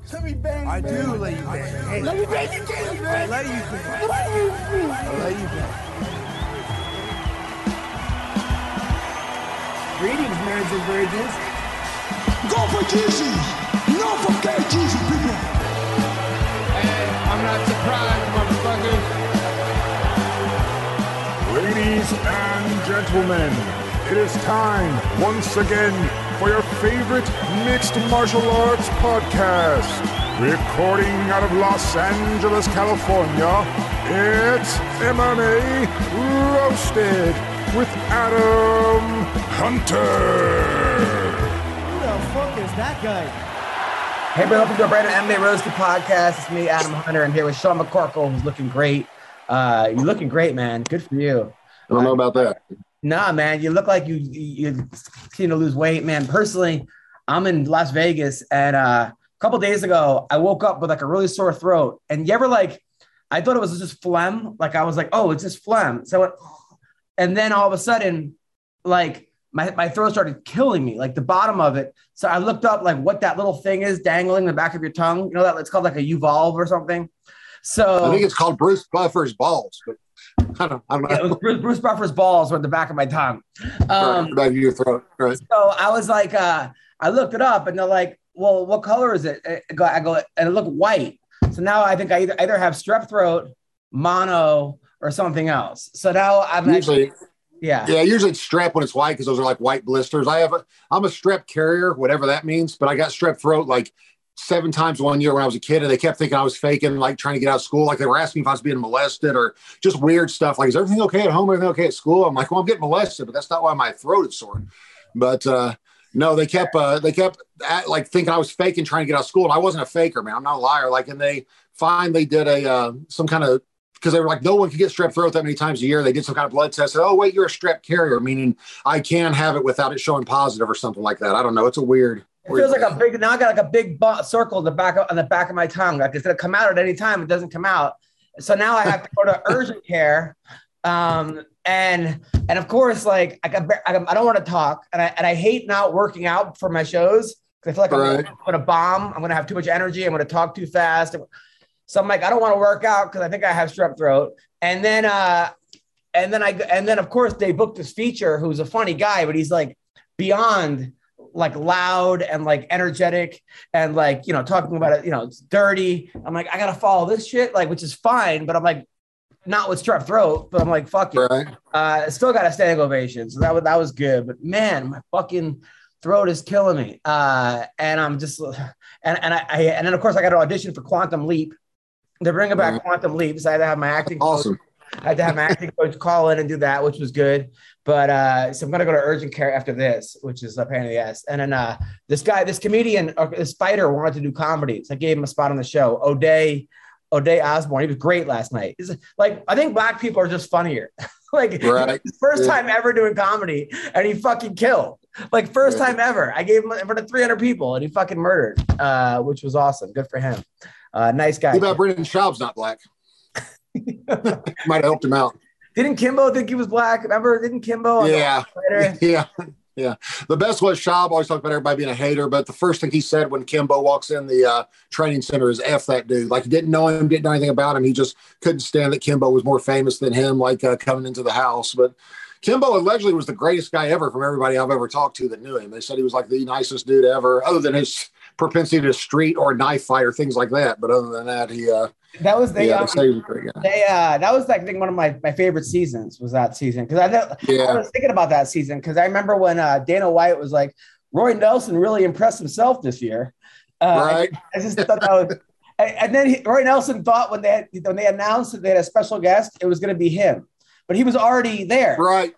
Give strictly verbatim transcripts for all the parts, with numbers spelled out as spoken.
Let me bang, I man. do let you bang. Hey, let me bang you, man. I let you bang. I let you bang. Greetings, marrieds and virgins. Go for Jesus. No for K Jesus, people. Hey, I'm not surprised, motherfuckers. Ladies and gentlemen, it is time once again for your favorite mixed martial arts podcast. Recording out of Los Angeles, California, it's M M A Roasted with Adam Hunter. Who the fuck is that guy? Hey, everybody, welcome to a brand new M M A Roasted podcast. It's me, Adam Hunter. I'm here with Sean McCorkle, who's looking great. Uh, you're looking great, man. Good for you. I don't know about that. Nah, man, you look like you you continue to lose weight, man. Personally, I'm in Las Vegas, and uh, a couple days ago, I woke up with like a really sore throat. And you ever like, I thought it was just phlegm. Like I was like, oh, it's just phlegm. So, it, and then all of a sudden, like my my throat started killing me, like the bottom of it. So I looked up like what that little thing is dangling in the back of your tongue. You know that it's called like a Uvalve or something. So I think it's called Bruce Buffer's balls, but. I don't, I don't know. Yeah, it was Bruce, Bruce Buffer's balls were at the back of my tongue. Um, right, back of your throat. Right. So I was like, uh, I looked it up and they're like, well, what color is it? I go, I go and it looked white. So now I think I either, either have strep throat, mono, or something else. So now I'm usually, actually, yeah. Yeah, usually it's strep when it's white because those are like white blisters. I have a, I'm a strep carrier, whatever that means, but I got strep throat like seven times one year when I was a kid, and they kept thinking I was faking, like trying to get out of school. Like they were asking if I was being molested or just weird stuff. Like, is everything okay at home? Everything okay at school? I'm like, well, I'm getting molested, but that's not why my throat is sore. But uh, no, they kept, uh, they kept at, like thinking I was faking, trying to get out of school. And I wasn't a faker, man. I'm not a liar. Like, and they finally did a, uh, some kind of, because they were like, no one can get strep throat that many times a year. They did some kind of blood test. Said, oh, wait, you're a strep carrier, meaning I can have it without it showing positive or something like that. I don't know. It's a weird. It feels like a big, now I got like a big bu- circle in the back of, on the back of my tongue. Like it's going to come out at any time. It doesn't come out. So now I have to go to urgent care. Um, and, and of course, like I, got, I, I don't want to talk and I, and I hate not working out for my shows. Cause I feel like right. I'm going to bomb. I'm going to have too much energy. I'm going to talk too fast. So I'm like, I don't want to work out cause I think I have strep throat. And then, uh, and then I, and then of course they booked this feature who's a funny guy, but he's like beyond like loud and like energetic and like, you know, talking about it, you know, it's dirty. I'm like, I got to follow this shit, like, which is fine. But I'm like, not with strep throat, but I'm like, fuck it. Right. Uh, still got a standing ovation. So that was, that was good. But man, my fucking throat is killing me. Uh, and I'm just, and, and I, I, and then of course I got to audition for Quantum Leap. They're bringing back right. Quantum Leap. So I had to have my acting. Awesome. Coach. I had to have my acting coach call in and do that, which was good. But uh, so I'm going to go to urgent care after this, which is a pain in the ass. And then uh, this guy, this comedian, or this fighter wanted to do comedy. So I gave him a spot on the show. O'Day, O'Day Osborne. He was great last night. He's like, I think black people are just funnier. like right. his first yeah. time ever doing comedy and he fucking killed. Like first yeah. time ever. I gave him in front of three hundred people and he fucking murdered, uh, which was awesome. Good for him. Uh, nice guy. Too bad Brendan Schaub's not black. Might have helped him out. Didn't Kimbo think he was black? Remember? Didn't Kimbo? Yeah. Yeah. Yeah. The best was Schaub always talked about everybody being a hater, but the first thing he said when Kimbo walks in the uh, training center is F that dude. Like he didn't know him, didn't know anything about him. He just couldn't stand that Kimbo was more famous than him, like uh, coming into the house. But Kimbo allegedly was the greatest guy ever from everybody I've ever talked to that knew him. They said he was like the nicest dude ever, other than his propensity to street or knife fight or things like that. But other than that, he uh that was the yeah, um, they, was they uh that was like I think one of my, my favorite seasons was that season because I, yeah. I was thinking about that season because I remember when uh, Dana White was like Roy Nelson really impressed himself this year. Uh, right. I, I just thought that was and, and then he, Roy Nelson thought when they had, when they announced that they had a special guest, it was going to be him. But he was already there. Right.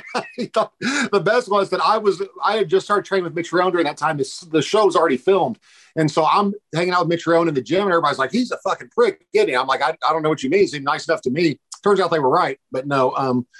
The best was that I was, I had just started training with Mitch Rowan during that time. This, the show was already filmed. And so I'm hanging out with Mitch Rowan in the gym and everybody's like, he's a fucking prick. Get him. I'm like, I, I don't know what you mean. He seemed nice enough to me. Turns out they were right. But no, um,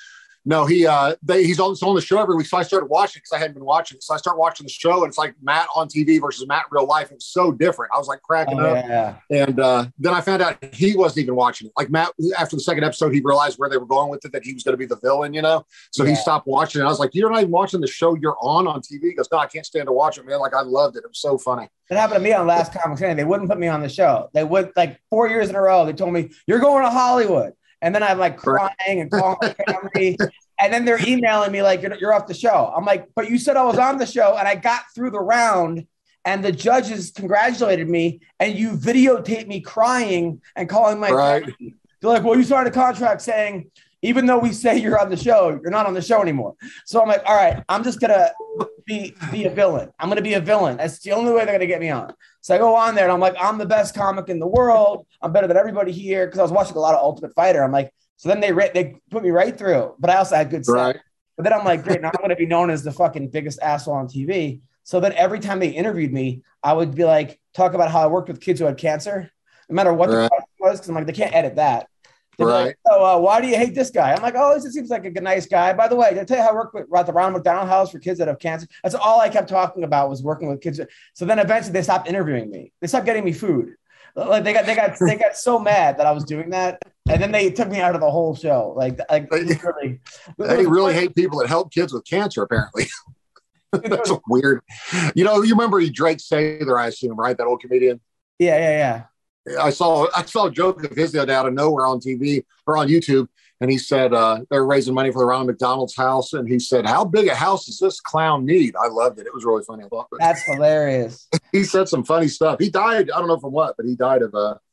No, he uh they, he's on, on the show every week. So I started watching because I hadn't been watching it. So I start watching the show and it's like Matt on T V versus Matt in real life. It's so different. I was like cracking Oh, up. yeah. And uh, then I found out he wasn't even watching it. Like Matt, after the second episode, he realized where they were going with it, that he was going to be the villain, you know? So Yeah. he stopped watching it. I was like, you're not even watching the show you're on on T V? He goes, no, I can't stand to watch it, man. Like I loved it. It was so funny. It happened to me on Last Comic Standing. They wouldn't put me on the show. They would, like four years in a row, they told me, you're going to Hollywood. And then I'm like crying and calling my family. And then they're emailing me like, you're, you're off the show. I'm like, but you said I was on the show and I got through the round and the judges congratulated me and you videotaped me crying and calling my Right. family. They're like, well, you signed a contract saying, even though we say you're on the show, you're not on the show anymore. So I'm like, all right, I'm just going to be, be a villain. I'm going to be a villain. That's the only way they're going to get me on. So I go on there and I'm like, I'm the best comic in the world. I'm better than everybody here. Cause I was watching a lot of Ultimate Fighter. I'm like, so then they, they put me right through, but I also had good stuff. Right. But then I'm like, great, now I'm going to be known as the fucking biggest asshole on T V. So then every time they interviewed me, I would be like, talk about how I worked with kids who had cancer, no matter what Right. the problem was. Cause I'm like, they can't edit that. They're Right. like, oh, uh, why do you hate this guy? I'm like, oh, this just seems like a good, nice guy. By the way, did I tell you how I worked with at the Ronald McDonald House for kids that have cancer? That's all I kept talking about was working with kids. So then eventually they stopped interviewing me. They stopped getting me food. Like they got, they got, they got so mad that I was doing that, and then they took me out of the whole show. Like, like literally, They really hate people that help kids with cancer, apparently. That's so weird. You know, you remember Drake Sather, I assume, right? That old comedian. Yeah, yeah, yeah. I saw I saw a joke of his the other day out of nowhere on T V or on YouTube, and he said uh, they're raising money for the Ronald McDonald's house, and he said, "How big a house does this clown need?" I loved it. It was really funny. That's hilarious. He said some funny stuff. He died. I don't know from what, but he died of uh,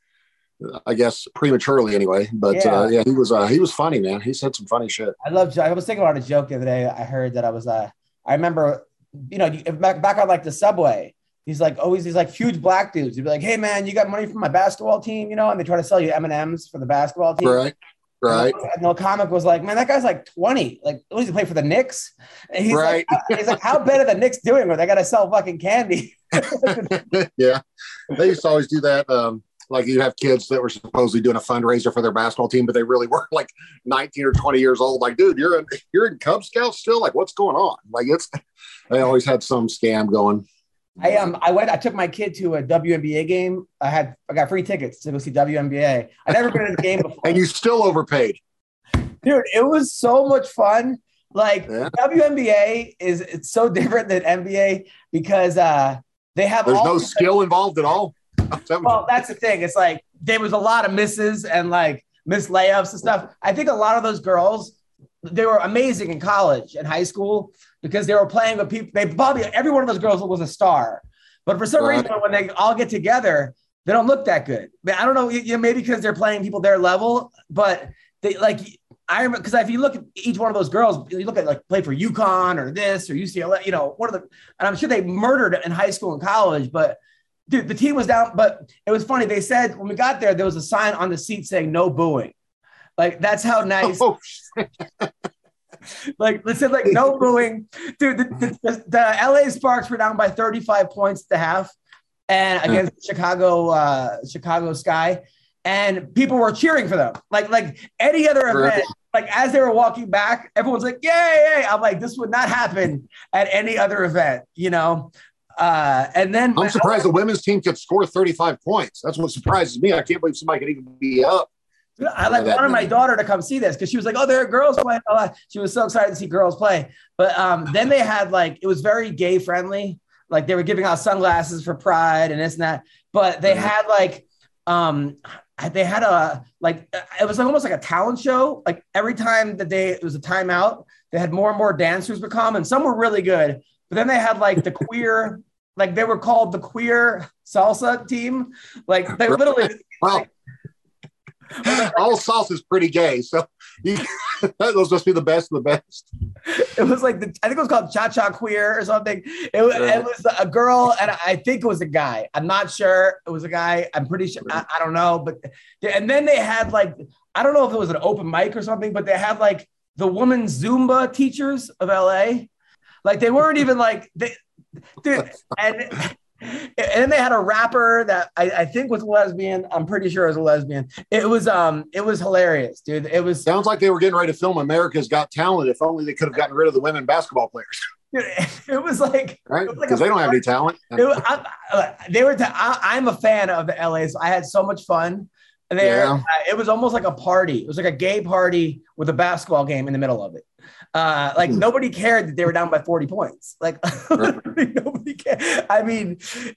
I guess prematurely anyway. But Yeah. uh, yeah, he was uh, he was funny, man. He said some funny shit. I love. I was thinking about a joke the other day. I heard that I was. Uh, I remember, you know, you- back back on like the subway. He's like always these like huge black dudes. He'd be like, "Hey man, you got money from my basketball team?" You know, and they try to sell you M and M's for the basketball team. Right, right. And the comic was like, "Man, that guy's like twenty. Like, what does he play for the Knicks?" And he's Right. like, "He's like, how bad are the Knicks doing where they got to sell fucking candy?" Yeah, they used to always do that. Um, like you have kids that were supposedly doing a fundraiser for their basketball team, but they really were like nineteen or twenty years old. Like, dude, you're in, you're in Cub Scouts still. Like, what's going on? Like, it's they always had some scam going. I um I went I took my kid to a W N B A game. I had I got free tickets to go see W N B A. I'd never been in a game before. And you still overpaid. Dude, it was so much fun. Like Yeah. W N B A is it's so different than N B A because uh they have There's all no these- skill involved at all. Well, that's the thing. It's like there was a lot of misses and like missed layups and stuff. I think a lot of those girls, they were amazing in college and high school because they were playing with people. They probably every one of those girls was a star, but for some Right. reason, when they all get together, they don't look that good. I don't know, you know, maybe because they're playing people their level, but they like. I remember because if you look at each one of those girls, you look at like play for UConn or this or U C L A, you know, one of the, and I'm sure they murdered in high school and college, but dude, the team was down. But it was funny. They said when we got there, there was a sign on the seat saying no booing. Like that's how nice. Oh, Like they said, like no booing, dude. The, the, the L A Sparks were down by thirty-five points to half, and against Chicago, uh, Chicago Sky, and people were cheering for them. Like like any other event, Right. like as they were walking back, everyone's like, "Yay, yay!" I'm like, this would not happen at any other event, you know. Uh, and then I'm surprised the women's team could score thirty-five points. That's what surprises me. I can't believe somebody could even be up. I like that wanted my many. daughter to come see this because she was like, "Oh, there are girls playing." a lot." She was so excited to see girls play. But um, then they had like it was very gay friendly. Like they were giving out sunglasses for Pride and this and that. But they Mhm. had like um, they had a like it was like almost like a talent show. Like every time that they it was a timeout, they had more and more dancers would come, and some were really good. But then they had like the queer, like they were called the queer salsa team. Like they literally. Well, all salsa is pretty gay, so you, those must be the best of the best. It was like the, I think it was called Cha Cha Queer or something. It was, Yeah. it was a girl, and I think it was a guy. I'm not sure. It was a guy. I'm pretty sure. I, I don't know, but and then they had like I don't know if it was an open mic or something, but they had like the woman Zumba teachers of L A. Like they weren't even like they, dude, and And then they had a rapper that I, I think was lesbian. I'm pretty sure it was a lesbian. It was um, it was hilarious, dude. It was Sounds like they were getting ready to film America's Got Talent. If only they could have gotten rid of the women basketball players, dude, it was like right? Because like they don't have any talent. It was, I, I, they were. T- I, I'm a fan of the L A. So I had so much fun there. Yeah. Uh, it was almost like a party. It was like a gay party with a basketball game in the middle of it. Uh, like Hmm. nobody cared that they were down by forty points. Like literally nobody cared. I mean,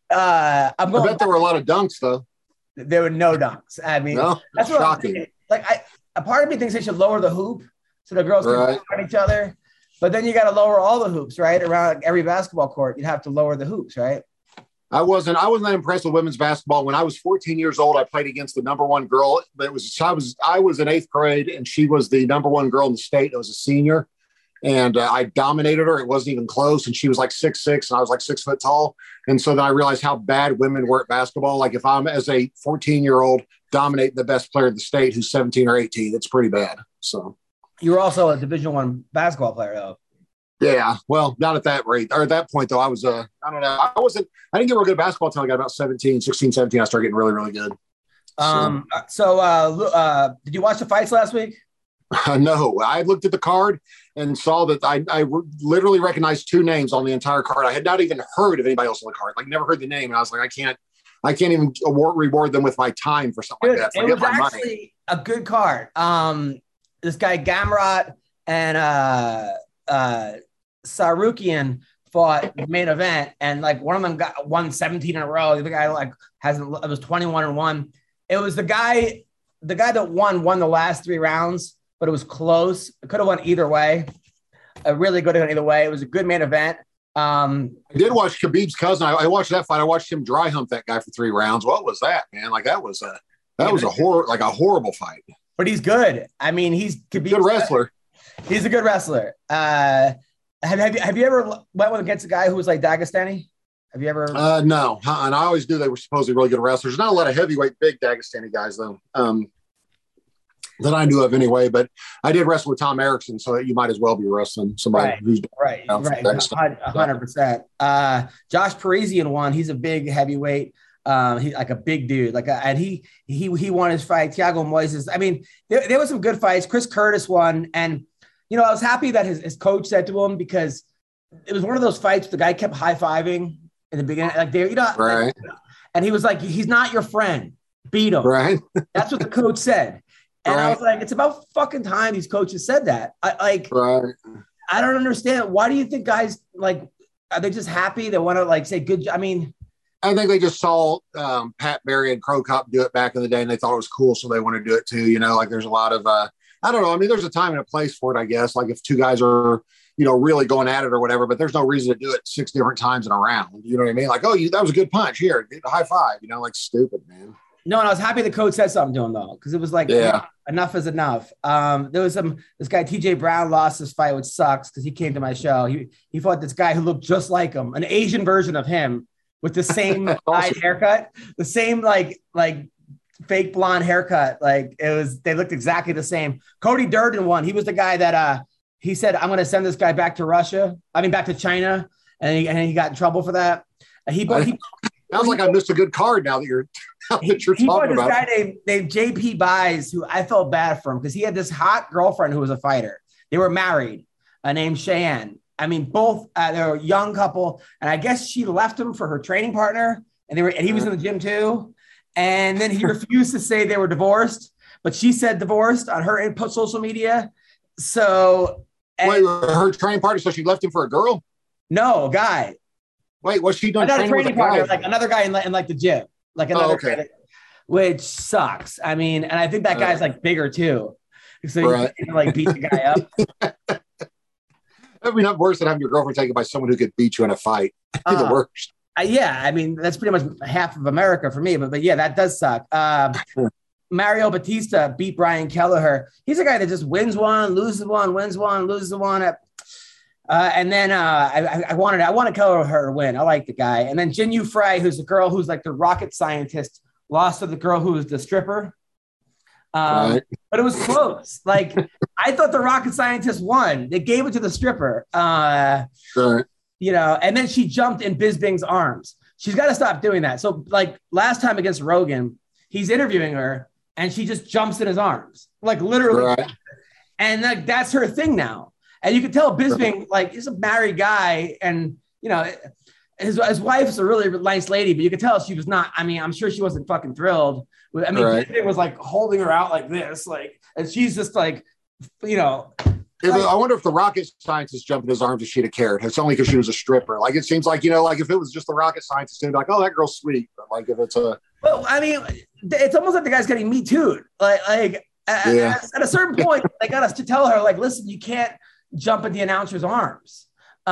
uh, I'm I going. bet there were a lot of dunks though. There were no dunks. I mean, No, that's what I'm shocking. saying. Like, I, a part of me thinks they should lower the hoop so the girls can Right. dunk on each other. But then you got to lower all the hoops, right? Around like, every basketball court, you'd have to lower the hoops, right? I wasn't. I wasn't that impressed with women's basketball. When I was fourteen years old, I played against the number one girl. But it was I was I was in eighth grade, and she was the number one girl in the state. I was a senior, and uh, I dominated her. It wasn't even close. And she was like six six, and I was like six foot tall. And so then I realized how bad women were at basketball. Like if I'm as a fourteen year old dominating the best player in the state who's seventeen or eighteen, it's pretty bad. So You were also a Division One basketball player, though. yeah, well, not at that rate or at that point though. I was uh, I don't know. I wasn't. I didn't get real good at basketball until I got about seventeen, sixteen, seventeen. I started getting really, really good. Um. So, uh, Lu- uh, did you watch the fights last week? Uh, no, I looked at the card and saw that I, I re- literally recognized two names on the entire card. I had not even heard of anybody else on the card, like never heard the name. And I was like, I can't, I can't even award, reward them with my time for something Dude, like that. it Forget was my money. actually a good card. Um, this guy Gamrot and uh, uh, Sarukian fought the main event, and like one of them got won seventeen in a row. The other guy like hasn't. It was twenty-one and one. It was the guy, the guy that won won the last three rounds, but it was close. It could have won either way. A really good one either way. It was a good main event. Um, I did watch Khabib's cousin. I, I watched that fight. I watched him dry hump that guy for three rounds. What was that, man? Like that was a that Yeah, was a but- horror, like a horrible fight. but he's good. I mean, he's could be Good wrestler. He's a good wrestler. Uh, have, have, you, have you ever went against a guy who was like Dagestani? Have you ever? Uh, no, uh, and I always knew they were supposedly really good wrestlers. Not a lot of heavyweight, big Dagestani guys though. Um, that I knew of anyway. But I did wrestle with Tom Erickson, so you might as well be wrestling somebody Right. who's right, down for right, Dagestan. a hundred percent. Uh, Josh Parisian won. He's a big heavyweight. Um, he like a big dude, like, a, and he he he won his fight. Thiago Moises. I mean, there, there was some good fights. Chris Curtis won, and you know, I was happy that his, his coach said to him, because it was one of those fights the guy kept high fiving in the beginning, like they, you know, Right. and he was like, he's not your friend. Beat him. Right. That's what the coach said. And I Right. was like, it's about fucking time these coaches said that. I like, Right. I don't understand. Why do you think guys like, are they just happy? They want to like say good. I mean, I think they just saw um, Pat Barry and Crow Cop do it back in the day, and they thought it was cool, so they want to do it too. You know, like there's a lot of, uh, I don't know. I mean, there's a time and a place for it, I guess. Like if two guys are, you know, really going at it or whatever, but there's no reason to do it six different times in a round. You know what I mean? Like, oh, you, that was a good punch. Here, get a high five. You know, like stupid, man. no, and I was happy the coach said something to him though, because it was like, Yeah. enough is enough. Um, there was some, this guy, T J Brown lost his fight, which sucks because he came to my show. He, he fought this guy who looked just like him, an Asian version of him with the same Awesome. side haircut, the same like, like fake blonde haircut. Like it was, they looked exactly the same. Cody Durden won. He was the guy that, uh, he said, I'm going to send this guy back to Russia. I mean, back to China. And he, and he got in trouble for that. And he, I- he, Sounds like I missed a good card now that you're, now he, that you're he fought talking this about guy it. named, named J P Buys, who I felt bad for him because he had this hot girlfriend who was a fighter. They were married, uh, named Cheyenne. I mean, both uh, they were a young couple, and I guess she left him for her training partner, and they were, and he was in the gym too. And then he refused to say they were divorced, but she said divorced on her input social media. So, and, Wait, her training partner, so she left him for a girl? no, guy. Wait, what's she done Not a training with training a partner, guy? like another guy in, like- in like the gym, like another Oh, okay. guy that- which sucks. I mean, and I think that guy's like bigger too, so Right. you can like beat the guy up. I mean, not worse than having your girlfriend taken by someone who could beat you in a fight. Be the Uh, worst. Uh, yeah, I mean that's pretty much half of America for me, but but yeah, that does suck. Um, Mario Batista beat Brian Kelleher. He's a guy that just wins one, loses one, wins one, loses one. Uh, and then uh, I, I- I wanted I wanted Kelleher to win. I like the guy. And then Jinyu Frey, who's the girl who's like the rocket scientist, lost to the girl who was the stripper. Um, Right. But it was close. Like I thought the rocket scientist won. They gave it to the stripper. Uh, Right. you know, and then she jumped in Bisbing's arms. she's got to stop doing that. So like last time against Rogan, he's interviewing her and she just jumps in his arms, like literally. Right. And like, that's her thing now. And you can tell Bisping, like he's a married guy and, you know, his, his wife's a really nice lady, but you could tell she was not, I mean, I'm sure she wasn't fucking thrilled. I mean, right. Bisping was like holding her out like this, like, and she's just like, you know. If, I wonder if the rocket scientist jumped in his arms if she'd have cared. It's only because she was a stripper. Like, it seems like, you know, like if it was just the rocket scientist, they'd be like, oh, that girl's sweet. But like if it's a. Well, I mean, it's almost like the guy's getting Me Too'd. Like, like yeah. at, at a certain point, they got us to tell her, like, listen, you can't jump in the announcer's arms.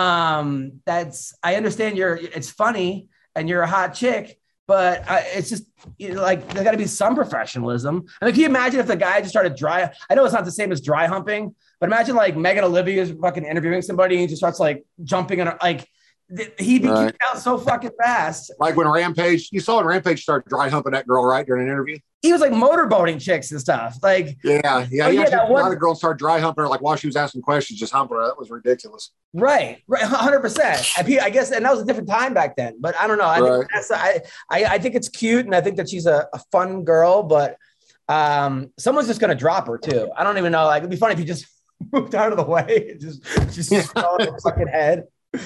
Um, that's, I understand you're, it's funny and you're a hot chick, but uh, it's just you know, like, there got to be some professionalism. I mean, can you imagine if the guy just started dry? I know it's not the same as dry humping, but imagine like Megan Olivia's fucking interviewing somebody and he just starts like jumping in, like he'd be right. kicked out so fucking fast. Like when Rampage, you saw when Rampage started dry humping that girl, right, during an interview? He was like motorboating chicks and stuff. Like, yeah, yeah. oh, He yeah, actually that one- had a girl start dry humping her, like while she was asking questions, just humping her. That was ridiculous. Right, right, one hundred percent. I guess, and that was a different time back then. But I don't know. I right. think that's I, I I think it's cute, and I think that she's a, a fun girl. But um, someone's just gonna drop her too. I don't even know. Like, it'd be funny if you just moved out of the way, and just just Yeah. fell on her fucking head.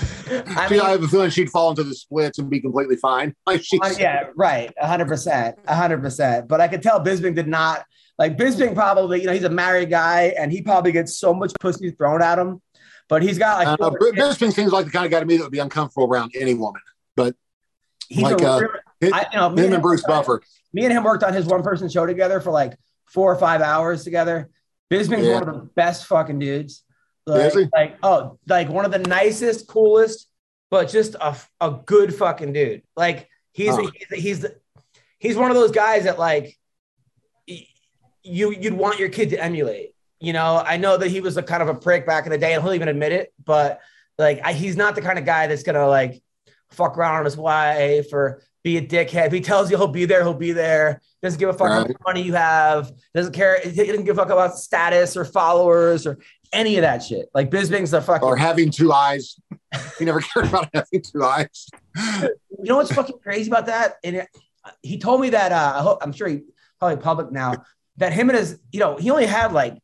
I She, mean, I have a feeling she'd fall into the splits and be completely fine. Like she's, uh, yeah, right, one hundred percent, one hundred percent. But I could tell Bisping did not like Bisping. Probably, you know, he's a married guy, and he probably gets so much pussy thrown at him. But he's got like uh, Bisping seems like the kind of guy to me that would be uncomfortable around any woman. But he's like a, uh, him, I, you know, me him and Bruce worked on- Buffer. Me and him worked on his one-person show together for like four or five hours together. Bisping's Yeah. one of the best fucking dudes. Like, Is he? like, oh, like one of the nicest, coolest, but just a, a good fucking dude. Like he's Oh. he's he's, the, he's one of those guys that like y- you you'd want your kid to emulate. You know, I know that he was a kind of a prick back in the day, and he'll even admit it. But like, I, he's not the kind of guy that's gonna like fuck around on his wife or be a dickhead. If he tells you he'll be there, he'll be there. Doesn't give a fuck how Right. much money you have. Doesn't care. He doesn't give a fuck about status or followers or any of that shit. Like Bisping's the fucking. Or having two eyes. He never cared about having two eyes. You know what's fucking crazy about that? And it, he told me that uh, I hope, I'm sure he probably public now that him and his, you know, he only had like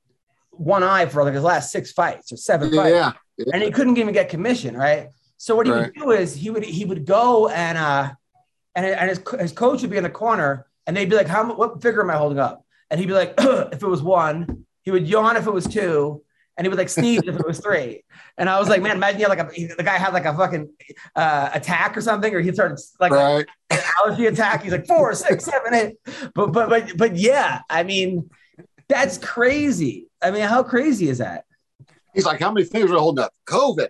one eye for like his last six fights or seven fights, Yeah. yeah. and he couldn't even get commission, right? So what he Right. would do is he would he would go and uh and and his his coach would be in the corner, and they'd be like, "How what figure am I holding up?" And he'd be like, "If it was one," he would yawn if it was two, and he would like sneeze if it was three. And I was like, man, imagine you had like a the guy had like a fucking uh, attack or something, or he started like Right. an allergy attack. He's like four, six, seven, eight. But but but but yeah, I mean, that's crazy. I mean, how crazy is that? He's like, how many fingers are holding up? COVID.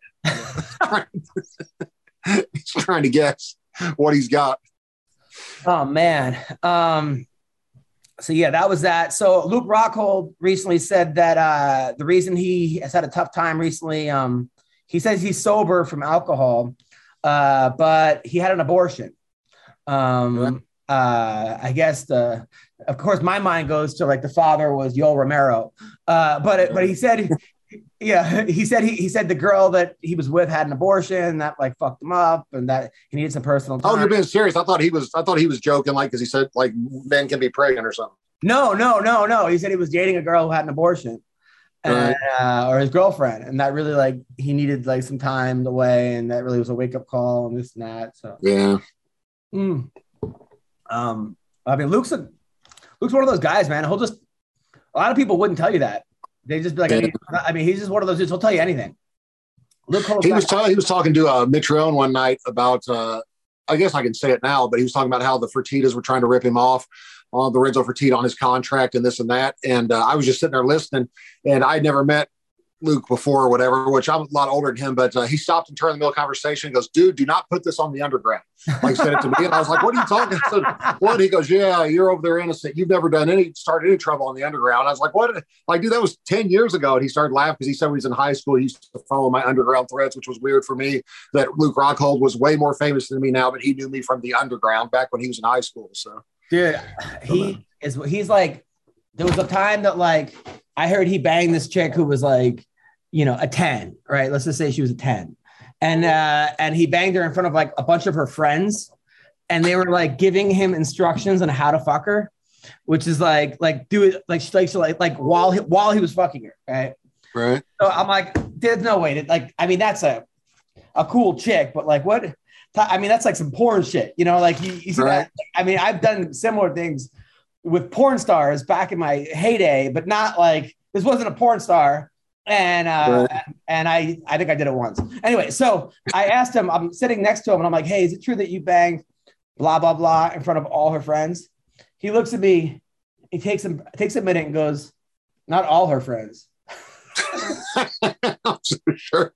He's trying to guess what he's got. Oh man. Um, so yeah, that was that. So Luke Rockhold recently said that uh, the reason he has had a tough time recently, um, he says he's sober from alcohol, uh, but he had an abortion. Um, uh, I guess the, of course, my mind goes to like the father was Yoel Romero, uh, but but he said. Yeah, he said he, he said the girl that he was with had an abortion that like fucked him up, and that he needed some personal time. Oh, you're being serious? I thought he was. I thought he was joking, like because he said like men can be pregnant or something. No, no, no, no. He said he was dating a girl who had an abortion, and, Right. uh, or his girlfriend, and that really like he needed like some time away, and that really was a wake up call and this and that. So Yeah. mm. um, I mean, Luke's a Luke's one of those guys, man. He'll just a lot of people wouldn't tell you that. They just be like, Yeah. I, mean, I mean, he's just one of those dudes. He'll tell you anything. Luke Holt's He was not- telling. He was talking to uh, Mitch Rowan one night about. Uh, I guess I can say it now, but he was talking about how the Fertittas were trying to rip him off on the Renzo Fertitta on his contract and this and that. And uh, I was just sitting there listening, and I'd never met Luke before or whatever, which I'm a lot older than him, but uh, he stopped and turned in the middle of the conversation and goes, dude, do not put this on the underground. Like said it to me. And I was like, what are you talking about? I said, what? He goes, yeah, you're over there innocent. You've never done any, started any trouble on the underground. I was like, what? Like, dude, that was ten years ago. And he started laughing because he said when he was in high school, he used to follow my underground threads, which was weird for me that Luke Rockhold was way more famous than me now, but he knew me from the underground back when he was in high school. So Dude, he is, he's like, there was a time that like, I heard he banged this chick who was like, you know, a ten, right? Let's just say she was a ten. and uh, and he banged her in front of like a bunch of her friends, and they were like giving him instructions on how to fuck her, which is like like do it like she likes to like like while he, while he was fucking her, right? Right. So I'm like, there's no way that like I mean that's a a cool chick, but like what? I mean that's like some porn shit, you know? Like you, you see right. that? I mean I've done similar things with porn stars back in my heyday, but not like this wasn't a porn star. And uh, right. and I I think I did it once. Anyway, so I asked him, I'm sitting next to him and I'm like, hey, is it true that you banged blah, blah, blah in front of all her friends? He looks at me, he takes him takes a minute and goes, not all her friends. Sure.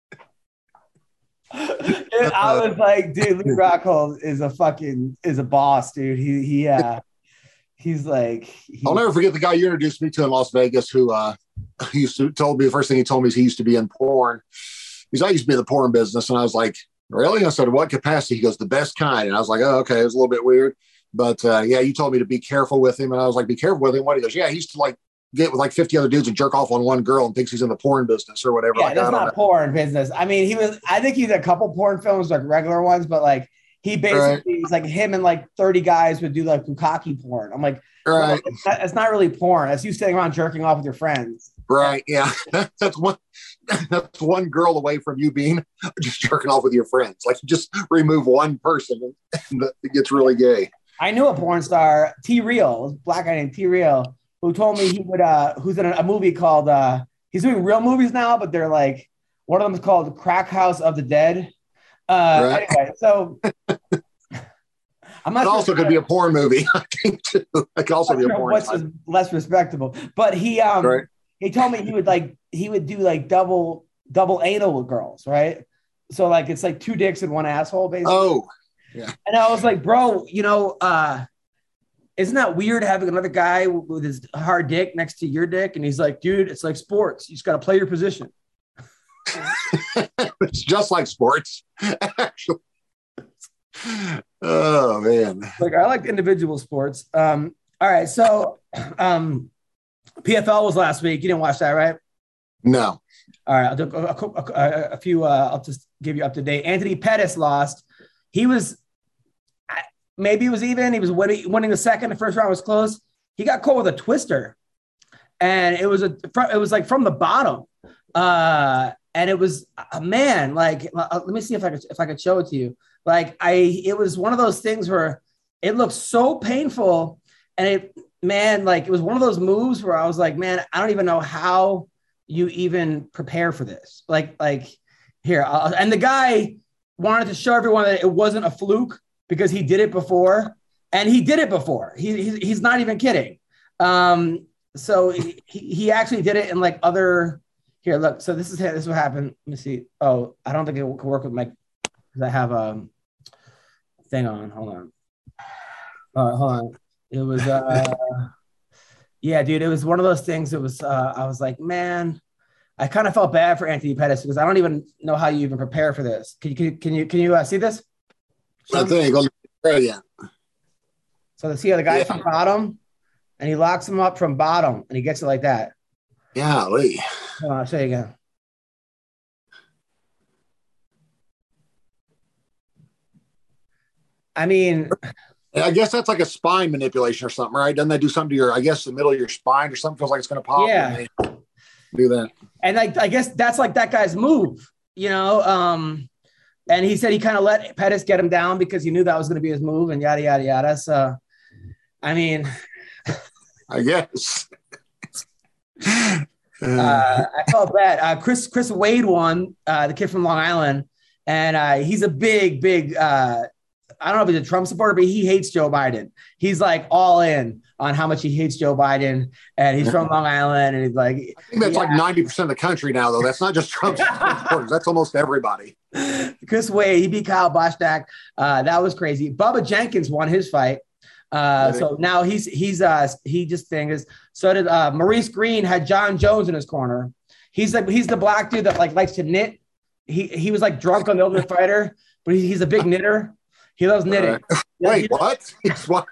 And I was like, dude, Luke Rockhold is a fucking is a boss, dude. He he uh he's like he, I'll never forget the guy you introduced me to in Las Vegas who uh he used to told me the first thing he told me is he used to be in porn. He's I used to be in the porn business, and I was like, really? I said, what capacity? He goes, the best kind. And I was like, oh, okay, it was a little bit weird. But uh, yeah, you told me to be careful with him. And I was like, be careful with him. What? He goes, yeah, he used to like get with like fifty other dudes and jerk off on one girl and thinks he's in the porn business or whatever. Yeah, like, that's not know. porn business. I mean, he was, I think he did a couple porn films, like regular ones, but like he basically, right. like him and like thirty guys would do like bukkake porn. I'm like, right. Well, it's, not, it's not really porn. It's you sitting around jerking off with your friends. Right. Yeah. That's one, that's one girl away from you being just jerking off with your friends. Like you just remove one person and it gets really gay. I knew a porn star, T Real, a black guy named T Real, who told me he would, uh, who's in a, a movie called, uh, he's doing real movies now, but they're like, one of them is called Crack House of the Dead. Uh, right. Anyway, so I'm not it sure also could be a porn movie, I think, too. It could also be a porn what's movie. Less respectable. But he, um, right. he told me he would like, he would do like double, double anal with girls, right? So like, it's like two dicks in one asshole, basically. Oh, yeah. And I was like, bro, you know, uh, isn't that weird having another guy with his hard dick next to your dick? And he's like, dude, it's like sports. You just got to play your position. It's just like sports, actually. Oh, man. Like, I like individual sports. Um, all right. So um, P F L was last week. You didn't watch that, right? No. All right. I'll do a, a, a, a few, uh, I'll just give you up to date. Anthony Pettis lost. He was, maybe it was even. He was winning, winning the second. The first round was close. He got caught with a twister, and it was a. It was like from the bottom, uh, and it was a man. Like, let me see if I could if I could show it to you. Like, I. It was one of those things where it looked so painful, and it, man, like it was one of those moves where I was like, man, I don't even know how you even prepare for this. Like, like here, I'll, and the guy wanted to show everyone that it wasn't a fluke, because he did it before, and he did it before. He, he he's not even kidding. Um, so he, he actually did it in like other. Here, look. So this is this is what happened. Let me see. Oh, I don't think it will work with my because I have a thing on. Hold on. All right, hold on. It was uh, yeah, dude. It was one of those things. It was. Uh, I was like, man, I kind of felt bad for Anthony Pettis because I don't even know how you even prepare for this. Can you can you can you, can you uh, see this? I think yeah. So the see how the guy yeah. from bottom, and he locks him up from bottom, and he gets it like that. Yeah, Lee. Hold on, I'll show you again. I mean, I guess that's like a spine manipulation or something, right? Doesn't that do something to your, I guess, the middle of your spine or something? Feels like it's going to pop. Yeah. Do that. And like, I guess that's like that guy's move, you know? Um, and he said he kind of let Pettis get him down because he knew that was going to be his move and yada, yada, yada. So, I mean, I guess. uh, I felt bad. Uh, Chris, Chris Wade won, uh, the kid from Long Island. And uh, he's a big, big, uh, I don't know if he's a Trump supporter, but he hates Joe Biden. He's like all in on how much he hates Joe Biden, and he's from Long Island, and he's like, I think that's yeah. like ninety percent of the country now, though. That's not just Trump supporters. That's almost everybody. Chris Wade, he beat Kyle Boschnak. Uh, that was crazy. Bubba Jenkins won his fight. Uh, so now he's, he's, uh, he just thinks, so did, uh, Maurice Green had John Jones in his corner. He's like, he's the black dude that like likes to knit. He, he was like drunk on the Ultimate Fighter, but he, he's a big knitter. He loves knitting. Uh, wait, yeah, what? It's what?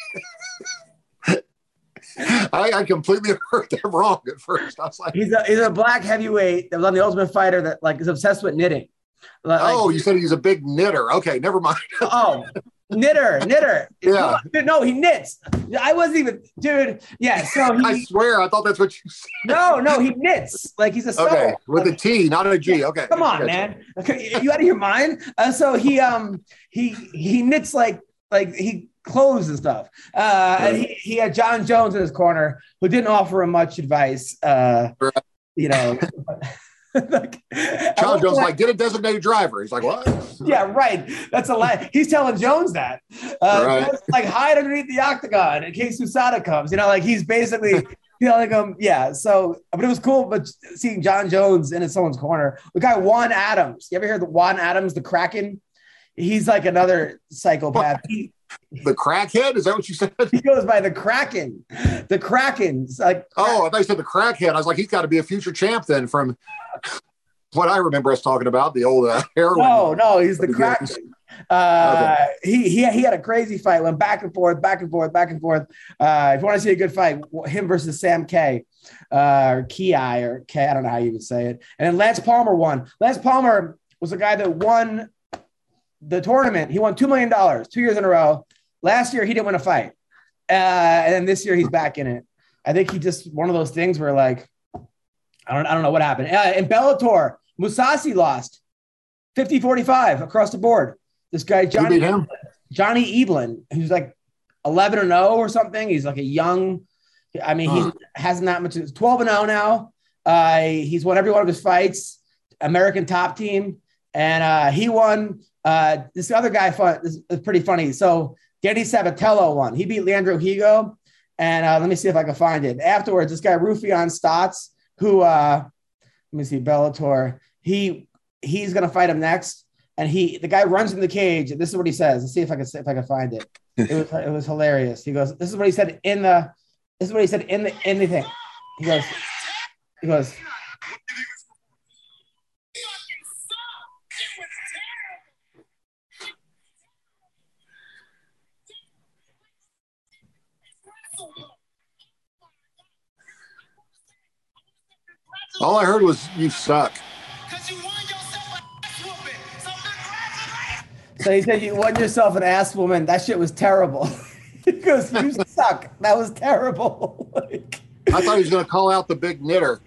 I, I completely heard that wrong at first. I was like, he's a, he's a black heavyweight that was on the Ultimate Fighter that like is obsessed with knitting. Like, oh, you said he's a big knitter. Okay, never mind. oh, knitter, knitter. Yeah. No, no, he knits. I wasn't even, dude. Yeah. So he, I swear, I thought that's what you said. no, no, he knits. Like he's a sewer. Okay, with like, a T, not a G. Okay. Come on, man. Okay, you out of your mind? Uh, so he um he he knits like like he clothes and stuff. Uh, and he, he had John Jones in his corner who didn't offer him much advice. Uh, Right. you know. like, John Jones like, get a designated driver. He's like, what? Yeah, right. That's a lie. He's telling Jones that. Uh, Right. Jones, like hide underneath the octagon in case Usada comes. You know, like he's basically telling him, yeah. So, but it was cool. But seeing John Jones in someone's corner, the guy Juan Adams. You ever heard the Juan Adams, the Kraken? He's like another psychopath. He, The crackhead? Is that what you said? he goes by the Kraken. The Kraken's like. Oh, I thought you said the crackhead. I was like, he's got to be a future champ then from what I remember us talking about, the old uh, heroin. No, no, he's the the Kraken. games. Uh, Okay. he, he he had a crazy fight, went back and forth, back and forth, back and forth. Uh, if you want to see a good fight, him versus Sam K, uh, or Ki or K, I don't know how you would say it. And then Lance Palmer won. Lance Palmer was the guy that won the tournament. He won two million dollars two years in a row. Last year, he didn't win a fight. Uh, and then this year, he's back in it. I think he just, one of those things where like, I don't, I don't know what happened. Uh, in Bellator, Musasi lost fifty forty-five across the board. This guy, Who Johnny, beat him? Johnny Eblin, who's like eleven and oh or something. He's like a young, I mean, he Huh. hasn't that much. He's twelve and oh now. Uh, he's won every one of his fights, American top team. And uh, he won. Uh, this other guy, fun, this is pretty funny. So Danny Sabatello won. He beat Leandro Higo. And uh, let me see if I can find it. Afterwards, this guy, Rufian Stotts, who, uh, let me see, Bellator, he he's going to fight him next. And he, the guy runs in the cage. This is what he says. Let's see if I can, if I can find it. It was, it was hilarious. He goes, this is what he said in the, this is what he said in the, in the thing. He goes, he goes, All I heard was you suck. so he said, you won yourself an ass woman. That shit was terrible. He goes, you suck. That was terrible. Like, I thought he was going to call out the big knitter.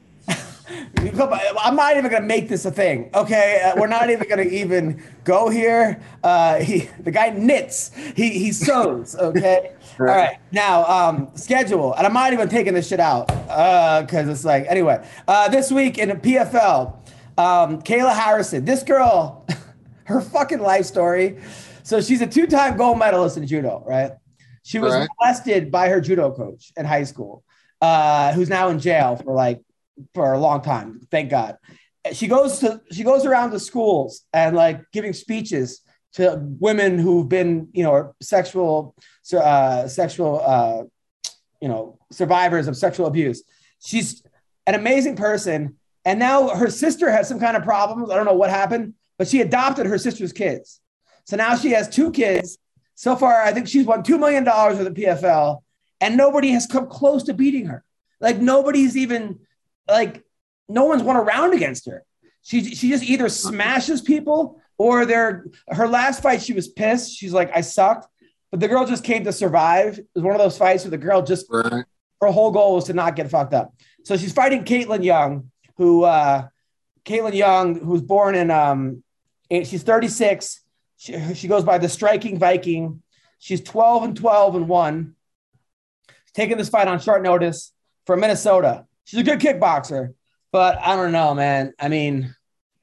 I'm not even going to make this a thing. Okay. Uh, we're not even going to even go here. Uh, he, the guy knits, he, he sews. Okay. All right. Now, um, schedule. And I'm not even taking this shit out. Uh, cause it's like, anyway, uh, this week in the P F L, um, Kayla Harrison, this girl, her fucking life story. So she's a two-time gold medalist in judo, right? She was Right. molested by her judo coach in high school, uh, who's now in jail for like, for a long time. Thank God. She goes to, she goes around to schools and like giving speeches to women who've been, you know, sexual, uh, sexual, uh, you know, survivors of sexual abuse. She's an amazing person. And now her sister has some kind of problems. I don't know what happened, but she adopted her sister's kids. So now she has two kids. So far, I think she's won two million dollars with the P F L and nobody has come close to beating her. Like nobody's even like, no one's won a round against her. She, she just either smashes people or they're, her last fight, she was pissed. She's like, I sucked. But the girl just came to survive. It was one of those fights where the girl just, Right. her whole goal was to not get fucked up. So she's fighting Caitlin Young, who, uh, Caitlin Young, who's born in, um, she's thirty-six. She, she goes by the Striking Viking. She's twelve and twelve and one. She's taking this fight on short notice for Minnesota. She's a good kickboxer, but I don't know, man. I mean,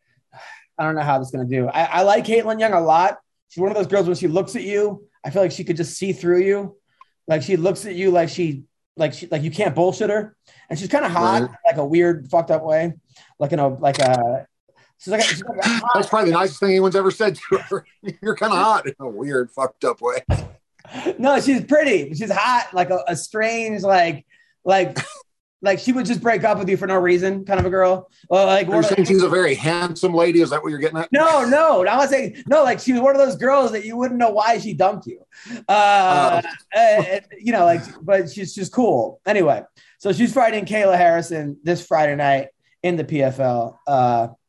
I don't know how this is going to do. I, I like Caitlin Young a lot. She's one of those girls when she looks at you, I feel like she could just see through you. Like she looks at you like she, like she, like you can't bullshit her. And she's kind of hot, Right. like a weird, fucked up way. Like, you know, like a, she's like, a, she's like a hot, That's probably the nicest thing anyone's ever said to her. You're kind of hot in a weird, fucked up way. no, she's pretty. She's hot, like a, a strange, like, like, like she would just break up with you for no reason, kind of a girl. Well, like You're one of- saying she's a very handsome lady. Is that what you're getting at? no, no, I'm not saying no. Like she was one of those girls that you wouldn't know why she dumped you. Uh, and, you know, like, but she's just cool. Anyway, so she's fighting Kayla Harrison this Friday night in the P F L. Uh,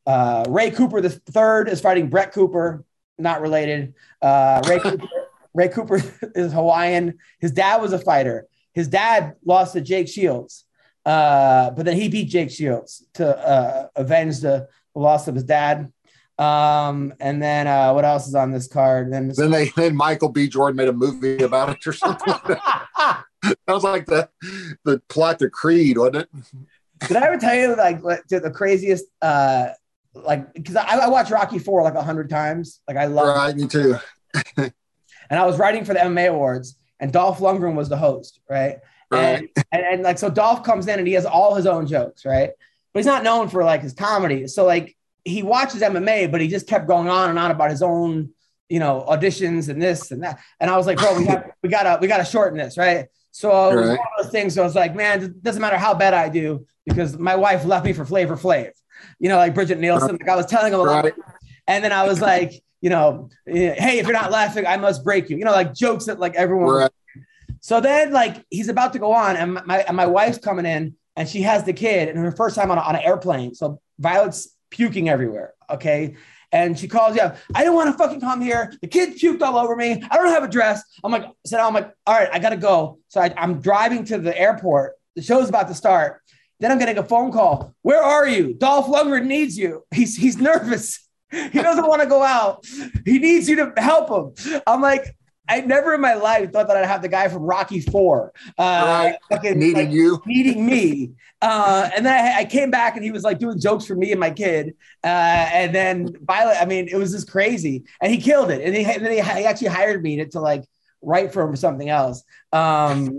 Uh, Ray Cooper the third is fighting Brett Cooper, not related. Uh, Ray Cooper, Ray Cooper is Hawaiian. His dad was a fighter. His dad lost to Jake Shields, uh, but then he beat Jake Shields to uh, avenge the, the loss of his dad. Um, and then uh, what else is on this card? Then, then they then Michael B. Jordan made a movie about it or something. That was like the the plot to Creed, wasn't it? Did I ever tell you like what, the craziest? Uh, like because I, I watched Rocky four like a hundred times. Like I love. Right, me too. And I was writing for the M M A Awards, and Dolph Lundgren was the host, right? Right. And, and and like so, Dolph comes in and he has all his own jokes, right? But he's not known for like his comedy. So like. He watches M M A, but he just kept going on and on about his own, you know, auditions and this and that. And I was like, bro, we have, we gotta, we gotta shorten this, right? So it was right. one of those things. So I was like, man, it doesn't matter how bad I do because my wife left me for Flavor Flav, you know, like Bridget Nielsen. Like I was telling him a lot, right. and then I was like, you know, hey, if you're not laughing, I must break you, you know, like jokes that like everyone. Right. So then, like, he's about to go on, and my and my wife's coming in, and she has the kid, and her first time on, a, on an airplane. So Violet's puking everywhere. Okay. And she calls you up. I didn't want to fucking come here. The kid puked all over me. I don't have a dress. I'm like, so now I'm like, all right, I got to go. So I, I'm driving to the airport. The show's about to start. Then I'm getting a phone call. Where are you? Dolph Lundgren needs you. He's, he's nervous. He doesn't want to go out. He needs you to help him. I'm like, I never in my life thought that I'd have the guy from Rocky four uh, right. fucking, needing like, you, needing me. Uh, and then I, I came back and he was like doing jokes for me and my kid. Uh, and then Violet, I mean, it was just crazy. And he killed it. And, he, and then he, he actually hired me to, to like write for him or something else. Um,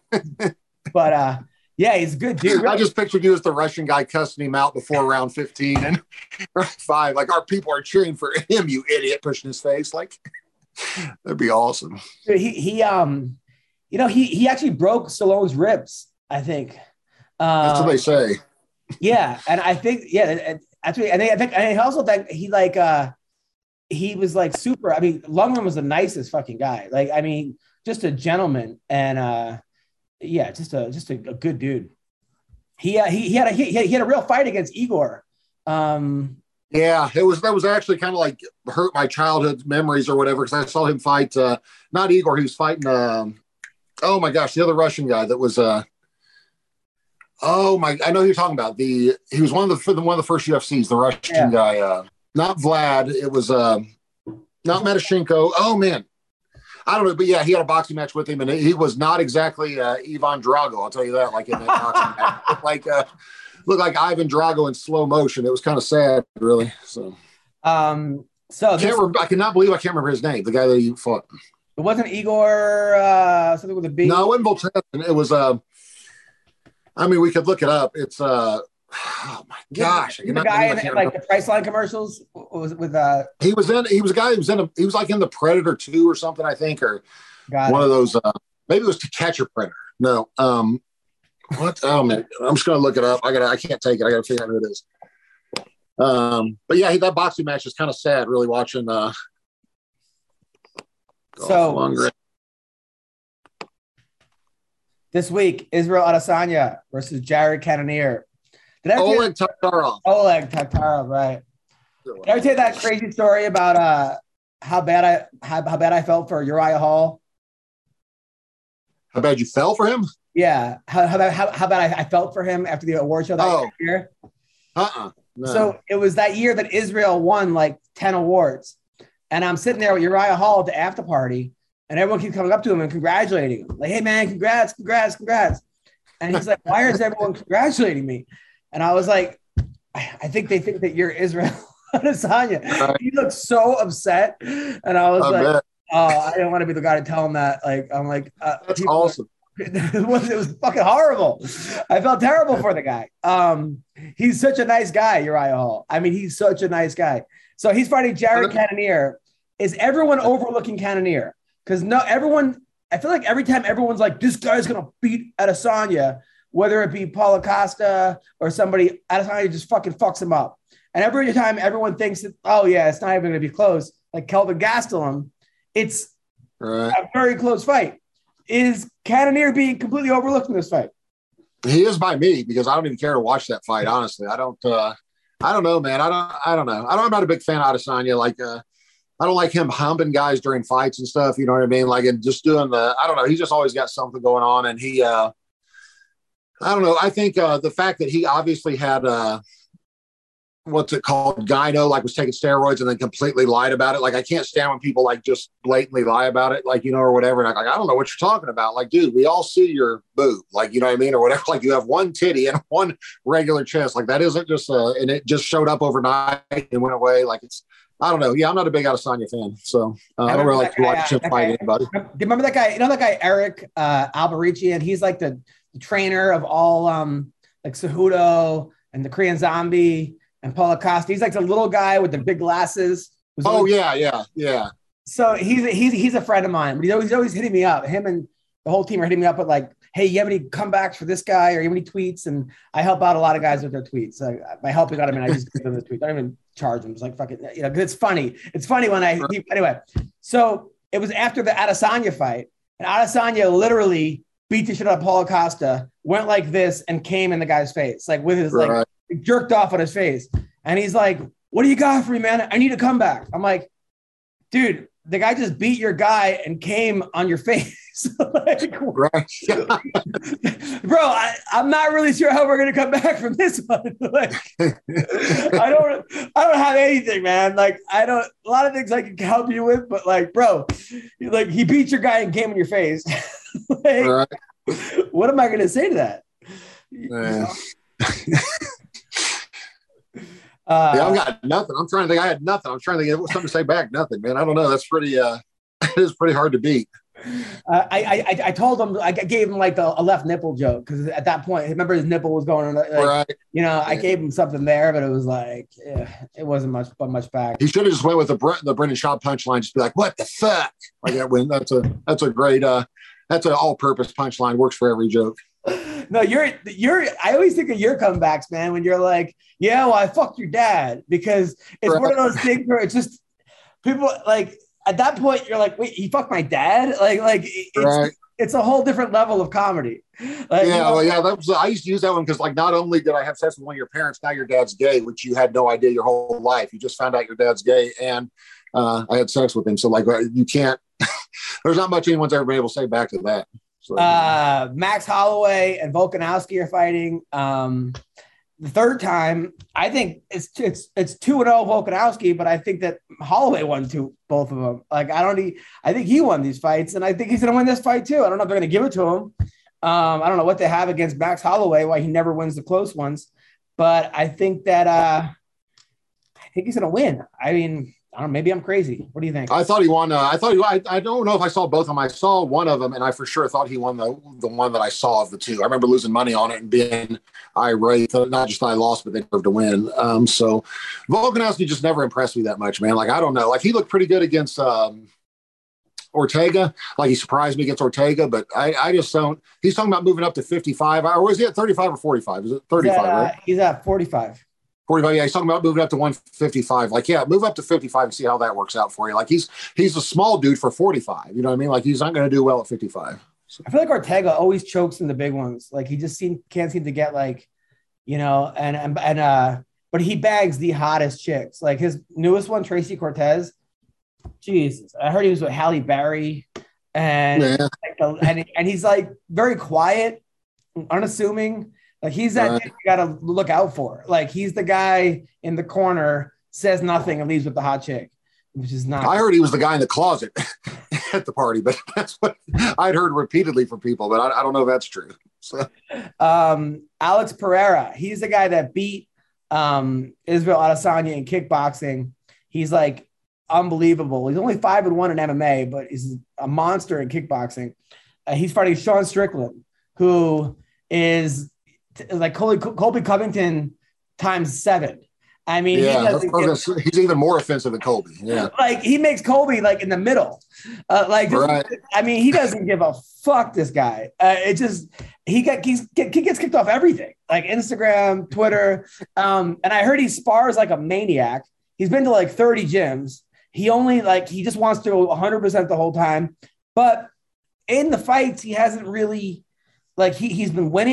but uh, yeah, he's a good dude. I just pictured you as the Russian guy cussing him out before round fifteen and five. Like, our people are cheering for him, you idiot, pushing his face. Like, that'd be awesome. He, he, um, you know, he, he actually broke Stallone's ribs, I think. Um, That's what they say. Yeah. And I think, yeah, actually, I think, I think, I also think he like, uh, he was like super, I mean, Lundgren was the nicest fucking guy. Like, I mean, just a gentleman and, uh, yeah, just a, just a, a good dude. He, uh, he, he had a, he, he had a real fight against Igor. Um, Yeah, it was that was actually kind of like hurt my childhood memories or whatever, because I saw him fight uh not Igor, he was fighting um oh my gosh, the other Russian guy that was uh oh my I know who you're talking about. The he was one of the one of the first U F Cs, the Russian yeah. guy, uh not Vlad, it was uh not Matashenko. Oh man. I don't know, but yeah, he had a boxing match with him, and he was not exactly uh Ivan Drago, I'll tell you that, like in that boxing match. Like uh looked like Ivan Drago in slow motion. It was kind of sad, really. So, um, so I, can't this, remember, I cannot believe I can't remember his name. The guy that he fought. it wasn't Igor uh, something with a B. No, it wasn't Volchev. It was. Uh, I mean, we could look it up. It's. Uh, oh my gosh! I the cannot guy believe I in can't like remember. the Priceline commercials was with uh. He was in. He was a guy. He was in. A, he was like in the Predator two or something, I think, or Got one it. of those. Uh, maybe it was To Catch a Predator. No. Um, What? Oh man, I'm just gonna look it up. I gotta. I can't take it. I gotta figure out who it is. Um, but yeah, that boxing match is kind of sad. Really watching. Uh, So Lundgren. this week, Israel Adesanya versus Jared Cannonier. Did I ever tell you- Oleg Taktarov. Oleg Taktarov, right? Did I ever tell you that crazy story about uh how bad I how, how bad I felt for Uriah Hall? How bad you fell for him? Yeah, how how bad, how, how bad I, I felt for him after the award show that Oh. year. Uh-uh. No. So it was that year that Israel won like ten awards. And I'm sitting there with Uriah Hall at the after party, and everyone keeps coming up to him and congratulating him. Like, hey, man, congrats, congrats, congrats. And he's like, why is everyone congratulating me? And I was like, I, I think they think that you're Israel Adesanya. Right. He looked so upset. And I was I like, bet. oh, I didn't want to be the guy to tell him that. Like, I'm like, uh, That's people- awesome. it was it was fucking horrible. I felt terrible for the guy. Um, he's such a nice guy, Uriah Hall. I mean, he's such a nice guy. So he's fighting Jared Cannonier. Is everyone overlooking Cannonier? Because no, everyone. I feel like every time everyone's like, this guy's gonna beat Adesanya, whether it be Paulo Costa or somebody, Adesanya just fucking fucks him up. And every time everyone thinks that, oh yeah, it's not even gonna be close. Like Kelvin Gastelum, it's Right. a very close fight. Is Cannonier being completely overlooked in this fight? He is by me because I don't even care to watch that fight. Honestly, I don't. Uh, I don't know, man. I don't. I don't know. I don't, I'm not a big fan of Adesanya. Like, uh, I don't like him humping guys during fights and stuff. You know what I mean? Like, and just doing the. I don't know. He's just always got something going on, and he. Uh, I don't know. I think uh, the fact that he obviously had. Uh, what's it called? Gyno, like was taking steroids and then completely lied about it. Like, I can't stand when people like just blatantly lie about it, like, you know, or whatever. And I'm like, I don't know what you're talking about. Like, dude, we all see your boob, like, you know what I mean? Or whatever. Like, you have one titty and one regular chest. Like, that isn't just, uh, and it just showed up overnight and went away. Like, it's, I don't know. Yeah, I'm not a big Adesanya fan. So uh, I, I don't really like to watch him fight anybody. Do you remember that guy? You know, that guy, Eric uh, Alberici, and he's like the, the trainer of all um, like Cejudo and the Korean Zombie and Paulo Costa. He's like the little guy with the big glasses. Oh, always- yeah, yeah, yeah. So he's he's he's a friend of mine, but he's always, he's always hitting me up. Him and the whole team are hitting me up with like, hey, you have any comebacks for this guy, or you have any tweets? And I help out a lot of guys with their tweets. Like, by helping out, I mean, I just give them the tweets. I don't even charge them. It's like, fucking, you know, because it's funny. It's funny when I, Right. anyway. So it was after the Adesanya fight, and Adesanya literally beat the shit out of Paulo Costa, went like this, and came in the guy's face, like with his, Right. like, jerked off on his face. And he's like, what do you got for me, man? I need a comeback. I'm like, dude, the guy just beat your guy and came on your face. Like, Right. bro, I, I'm not really sure how we're gonna come back from this one. Like, I don't, I don't have anything, man. Like, I don't. A lot of things I can help you with, but like, bro, like he beat your guy and came in your face. Like, Right. what am I gonna say to that? Yeah. Uh, Yeah, I've got nothing. I'm trying to think. I had nothing. I'm trying to think of something to say back. Nothing, man. I don't know. That's pretty. Uh, it is pretty hard to beat. Uh, I, I I told him, I gave him like a, a left nipple joke because at that point, remember his nipple was going on. Like, Right. you know, I Yeah. gave him something there, but it was like, yeah, it wasn't much, but much back. He should have just went with the Bre- the Brendan Schaub punchline. Just be like, "What the fuck?" Like that. When that's a that's a great. Uh, that's an all-purpose punchline. Works for every joke. No, you're you're. I always think of your comebacks, man. When you're like, yeah, well, I fucked your dad, because it's Right. one of those things where it's just people like at that point you're like, wait, he fucked my dad? Like, like it's Right. it's a whole different level of comedy. Like, you Yeah, know, well, yeah. That was. I used to use that one because, like, not only did I have sex with one of your parents, now your dad's gay, which you had no idea your whole life. You just found out your dad's gay, and uh, I had sex with him. So, like, uh, you can't. There's not much anyone's ever been able to say back to that. So, Uh, Max Holloway and Volkanovski are fighting. Um, the third time, I think it's it's it's two and zero Volkanovski, but I think that Holloway won two both of them. Like I don't, need, I think he won these fights, and I think he's gonna win this fight too. I don't know if they're gonna give it to him. Um, I don't know what they have against Max Holloway, why he never wins the close ones, but I think that uh, I think he's gonna win. I mean. I don't know, maybe I'm crazy. What do you think? I thought he won. Uh, I thought he. I, I don't know if I saw both of them. I saw one of them, and I for sure thought he won the the one that I saw of the two. I remember losing money on it and being irate. Not just that I lost, but they deserved to win. Um, so Volkanovski just never impressed me that much, man. Like I don't know. Like he looked pretty good against um, Ortega. Like he surprised me against Ortega, but I, I just don't. He's talking about moving up to fifty-five. Or was he at thirty-five or forty-five? Is it thirty-five? He's at, uh, right? He's at forty-five. forty-five, yeah, he's talking about moving up to one fifty-five. Like, yeah, move up to fifty-five and see how that works out for you. Like, he's he's a small dude for forty-five. You know what I mean? Like, he's not going to do well at fifty-five. So. I feel like Ortega always chokes in the big ones. Like, he just seem, can't seem to get, like, you know, and, and, and, uh, but he bags the hottest chicks. Like, his newest one, Tracy Cortez, Jesus. I heard he was with Halle Berry. And, Yeah. like, the, and, and he's, like, very quiet, unassuming. Like he's that Right. dude you gotta look out for. Like he's the guy in the corner, says nothing and leaves with the hot chick, which is not. I heard he was the guy in the closet at the party, but that's what I'd heard repeatedly from people, but I, I don't know if that's true. So. Um, Alex Pereira, he's the guy that beat um, Israel Adesanya in kickboxing. He's like unbelievable. He's only five and one in M M A, but he's a monster in kickboxing. Uh, he's fighting Sean Strickland, who is like Colby, Colby Covington times seven. I mean, Yeah, he that's doesn't what I give, was gonna say. He's even more offensive than Colby. Yeah. like he makes Colby like in the middle. Uh, like, just, Right. I mean, he doesn't give a fuck. This guy, uh, it just he got he's, he gets kicked off everything, like Instagram, Twitter, um, and I heard he spars like a maniac. He's been to like thirty gyms. He only like he just wants to go one hundred percent the whole time, but in the fights, he hasn't really like he he's been winning.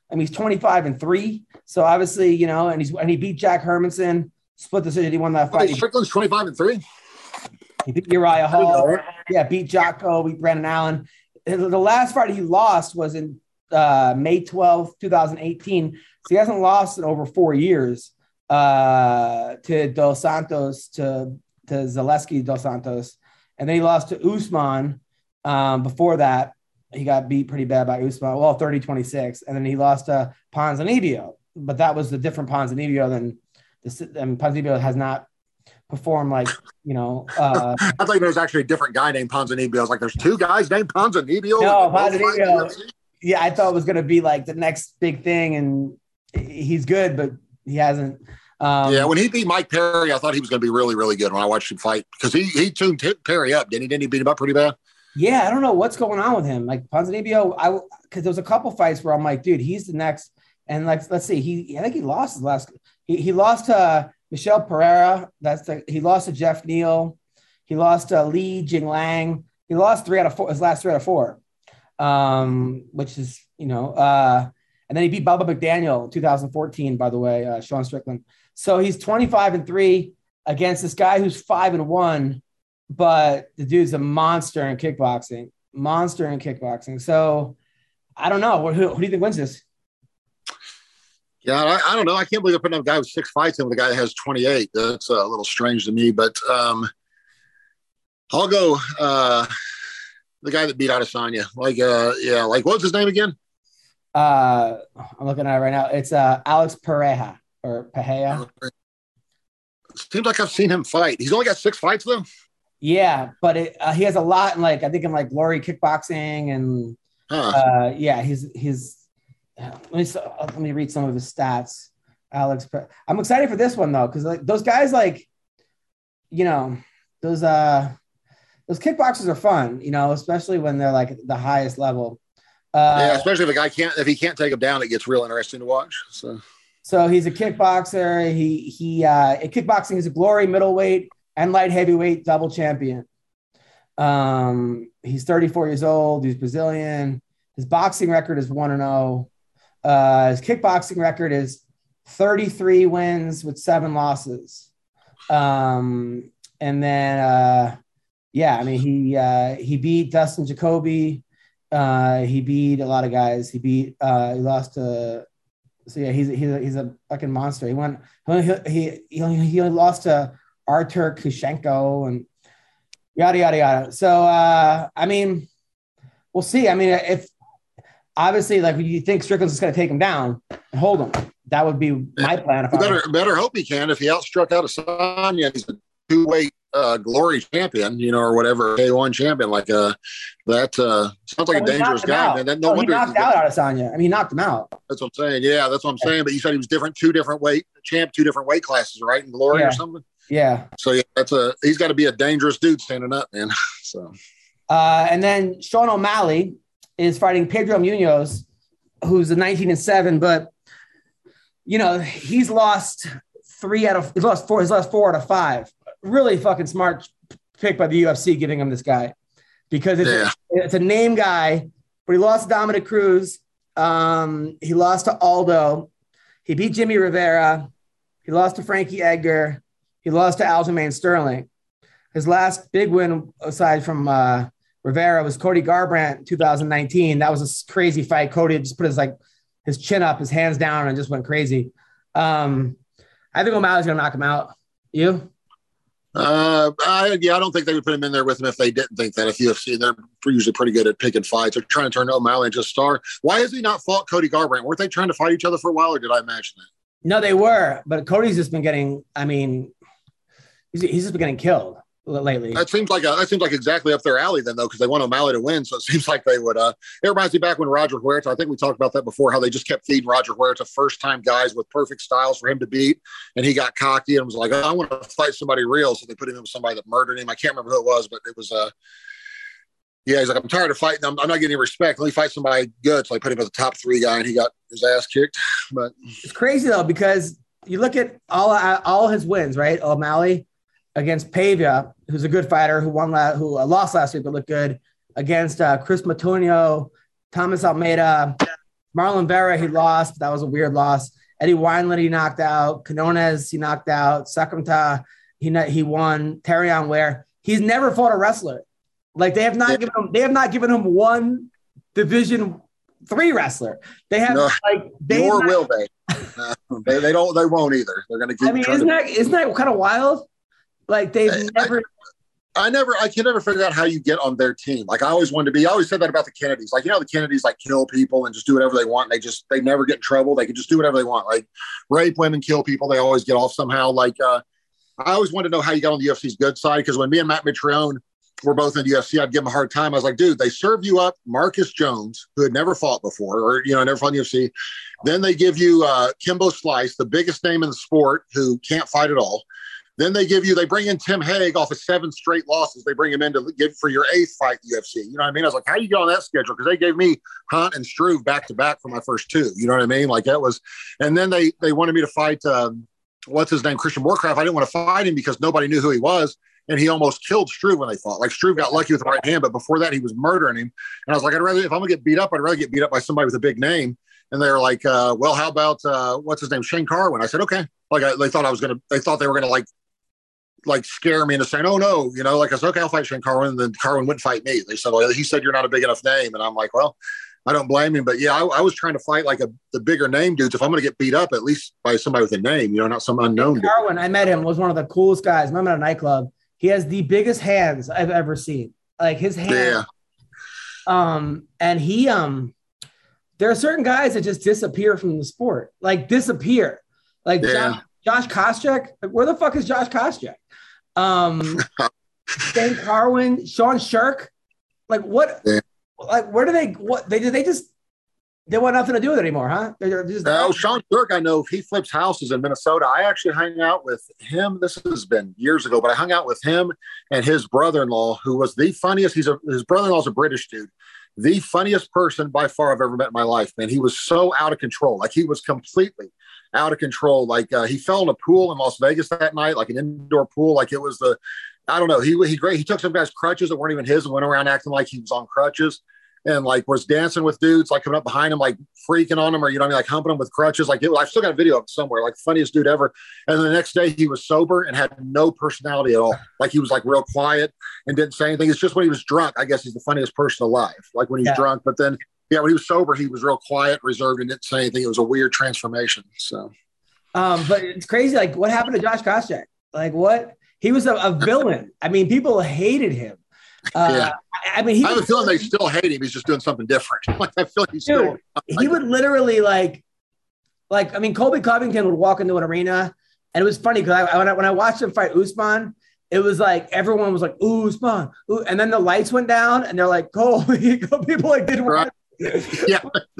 I mean, he's twenty-five and three. So obviously, you know, and he's and he beat Jack Hermanson, split decision. He won that fight. Strickland's twenty-five and three. He beat Uriah Hall. Yeah, beat Jocko, beat Brandon Allen. The last fight he lost was in uh, May twelfth, twenty eighteen. So he hasn't lost in over four years uh, to Dos Santos, to, to Zaleski Dos Santos. And then he lost to Usman. Um, before that, he got beat pretty bad by Usman, well, thirty twenty-six. And then he lost to Ponzinibbio. But that was a different Ponzinibbio than the I mean, Ponzinibbio has not performed like, you know. Uh, I thought there was actually a different guy named Ponzinibbio. I was like, there's two guys named Ponzinibbio. No, Ponzinibbio. Yeah, I thought it was going to be like the next big thing. And he's good, but he hasn't. Um, yeah, when he beat Mike Perry, I thought he was going to be really, really good when I watched him fight because he he tuned Perry up, didn't he? Didn't he beat him up pretty bad? Yeah, I don't know what's going on with him. Like Ponzinibbio, I because there was a couple fights where I'm like, dude, he's the next. And like, let's see, he I think he lost his last. He he lost to uh, Michel Pereira. That's the he lost to Jeff Neal. He lost to Li Jinglang. He lost three out of four. His last three out of four, um, which is you know. Uh, and then he beat Bubba McDaniel in two thousand fourteen. By the way, uh, Sean Strickland. So he's twenty-five and three against this guy who's five and one, but the dude's a monster in kickboxing, monster in kickboxing. So I don't know. Who, who do you think wins this? Yeah, I, I don't know. I can't believe they're putting up a guy with six fights in with a guy that has twenty-eight. That's a little strange to me, but um, I'll go uh, the guy that beat Adesanya. Like, uh, yeah, like what's his name again? Uh, I'm looking at it right now. It's uh, Alex Pereira. Or Pahea. Seems like I've seen him fight. He's only got six fights though. Yeah, but it, uh, he has a lot in like I think in like Glory Kickboxing and huh. uh, yeah, he's he's. Let me let me read some of his stats. Alex, I'm excited for this one though because like those guys like, you know, those uh those kickboxers are fun, you know, especially when they're like the highest level. Uh, yeah, especially if a guy can't if he can't take him down, it gets real interesting to watch. So. So he's a kickboxer. He he uh, in kickboxing is a Glory middleweight and light heavyweight double champion. Um, he's thirty-four years old. He's Brazilian. His boxing record is one and zero. Uh, his kickboxing record is thirty-three wins with seven losses. Um, and then uh, yeah, I mean he uh, he beat Dustin Jacoby. Uh, he beat a lot of guys. He beat uh, he lost to. So yeah, he's he's a, he's a fucking monster. He went he he he only, he only lost to Artur Kushenko and yada yada yada. So uh, I mean, we'll see. I mean, if obviously like you think Strickland's just going to take him down and hold him, that would be my plan. If you I better better hope he can. If he outstruck Adesanya, he's a two weight uh, Glory champion, you know, or whatever K one champion. Like uh, that uh, sounds like well, a dangerous guy. Man. That, no oh, wonder he knocked out Adesanya. I mean, he knocked him out. That's what I'm saying. Yeah, that's what I'm saying. But you said he was different, two different weight champ, two different weight classes, right? In Glory yeah. or something. Yeah. So yeah, that's a he's got to be a dangerous dude standing up, man. So. Uh, and then Sean O'Malley is fighting Pedro Munoz, who's a nineteen and seven, but you know he's lost three out of he's lost four. He's lost four out of five. Really fucking smart pick by the U F C giving him this guy because it's, yeah. a, it's a name guy, but he lost to Dominic Cruz. Um, he lost to Aldo. He beat Jimmy Rivera. He lost to Frankie Edgar. He lost to Aljamain Sterling. His last big win, aside from uh, Rivera, was Cody Garbrandt in two thousand nineteen. That was a crazy fight. Cody just put his like his chin up, his hands down, and just went crazy. Um, I think O'Malley's gonna knock him out. You? Uh, I, yeah, I don't think they would put him in there with him if they didn't think that. If U F C, they're usually pretty good at picking fights. They're trying to turn O'Malley into a star. Why has he not fought Cody Garbrandt? Weren't they trying to fight each other for a while, or did I imagine that? No, they were, but Cody's just been getting. I mean, he's, he's just been getting killed lately. That seems like a, that seems like exactly up their alley then, though, because they want O'Malley to win. So it seems like they would. Uh, it reminds me back when Roger Huerta. I think we talked about that before. How they just kept feeding Roger Huerta first-time guys with perfect styles for him to beat, and he got cocky and was like, oh, "I want to fight somebody real." So they put him in with somebody that murdered him. I can't remember who it was, but it was. Uh, yeah, he's like, "I'm tired of fighting. I'm, I'm not getting any respect. Let me fight somebody good." So I put him as a top three guy, and he got his ass kicked. But it's crazy though because you look at all all his wins, right? O'Malley against Pavia, who's a good fighter, who won last, who lost last week but looked good, against uh, Chris Matonio, Thomas Almeida, Marlon Vera, he lost. But that was a weird loss. Eddie Wineland, he knocked out. Quinones, he knocked out. Sakamta, he he won. Terrion Ware, he's never fought a wrestler. Like they have not yeah. given him, they have not given him one Division Three wrestler. They have no, like they nor not, will they. Uh, they. They don't. They won't either. They're going to keep. I mean, isn't to, that isn't that kind of wild? Like they've I, never. I, I never. I can never figure out how you get on their team. Like I always wanted to be. I always said that about the Kennedys. Like you know, the Kennedys like kill people and just do whatever they want. And they just they never get in trouble. They can just do whatever they want. Like rape women, kill people. They always get off somehow. Like uh, I always wanted to know how you got on the U F C's good side because when me and Matt Mitrione were both in the U F C, I'd give him a hard time. I was like, dude, they serve you up Marcus Jones, who had never fought before, or, you know, never fought in the U F C. Then they give you uh, Kimbo Slice, the biggest name in the sport, who can't fight at all. Then they give you, they bring in Tim Hague off of seven straight losses. They bring him in to give for your eighth fight in the U F C. You know what I mean? I was like, how do you get on that schedule? Because they gave me Hunt and Struve back to back for my first two. You know what I mean? Like that was, and then they they wanted me to fight, um, what's his name, Christian Warcraft. I didn't want to fight him because nobody knew who he was. And he almost killed Struve when they fought. Like Struve got lucky with the right hand, but before that he was murdering him. And I was like, I'd rather, if I'm gonna get beat up, I'd rather get beat up by somebody with a big name. And they were like, uh, well, how about uh, what's his name, Shane Carwin? I said, okay. Like I, they thought I was gonna, they thought they were gonna like, like scare me into saying, oh no, you know, like I said, okay, I'll fight Shane Carwin. And then Carwin wouldn't fight me. They said, well, he said you're not a big enough name. And I'm like, well, I don't blame him. But yeah, I, I was trying to fight like a the bigger name dudes. If I'm gonna get beat up, at least by somebody with a name, you know, not some unknown. Carwin, I met him, was one of the coolest guys. I met him at a nightclub. He has the biggest hands I've ever seen. Like his hands. Yeah. Um, and he um there are certain guys that just disappear from the sport. Like disappear. Like yeah. Josh, Josh Koscheck. Like, where the fuck is Josh Koscheck? Um Shane Carwin, Sean Shirk. Like what yeah. like where do they what they they just they want nothing to do with it anymore, huh? They're just no, Sean Turk, I know he flips houses in Minnesota. I actually hang out with him. This has been years ago, but I hung out with him and his brother-in-law, who was the funniest. He's a his brother-in-law is a British dude, the funniest person by far I've ever met in my life. Man, he was so out of control. Like he was completely out of control. Like uh, he fell in a pool in Las Vegas that night, like an indoor pool. Like it was the, I don't know. He he great. He took some guys' crutches that weren't even his and went around acting like he was on crutches. And like was dancing with dudes, like coming up behind him, like freaking on him, or you know what I mean, like humping him with crutches. Like it, I've still got a video of it somewhere, like funniest dude ever. And the next day he was sober and had no personality at all. Like he was like real quiet and didn't say anything. It's just when he was drunk, I guess he's the funniest person alive. Like when he's yeah. drunk, but then yeah, when he was sober, he was real quiet, reserved, and didn't say anything. It was a weird transformation. So, um, but it's crazy. Like what happened to Josh Koscheck? Like what? He was a, a villain. I mean, people hated him. Uh, yeah. I mean, he I have a feeling they still hate him. He's just doing something different. Like I feel like he's dude, still. Like, he would literally like, like I mean, Colby Covington would walk into an arena, and it was funny because I, when I when I watched him fight Usman, it was like everyone was like Usman, ooh, and then the lights went down, and they're like Colby. People like didn't right. Yeah,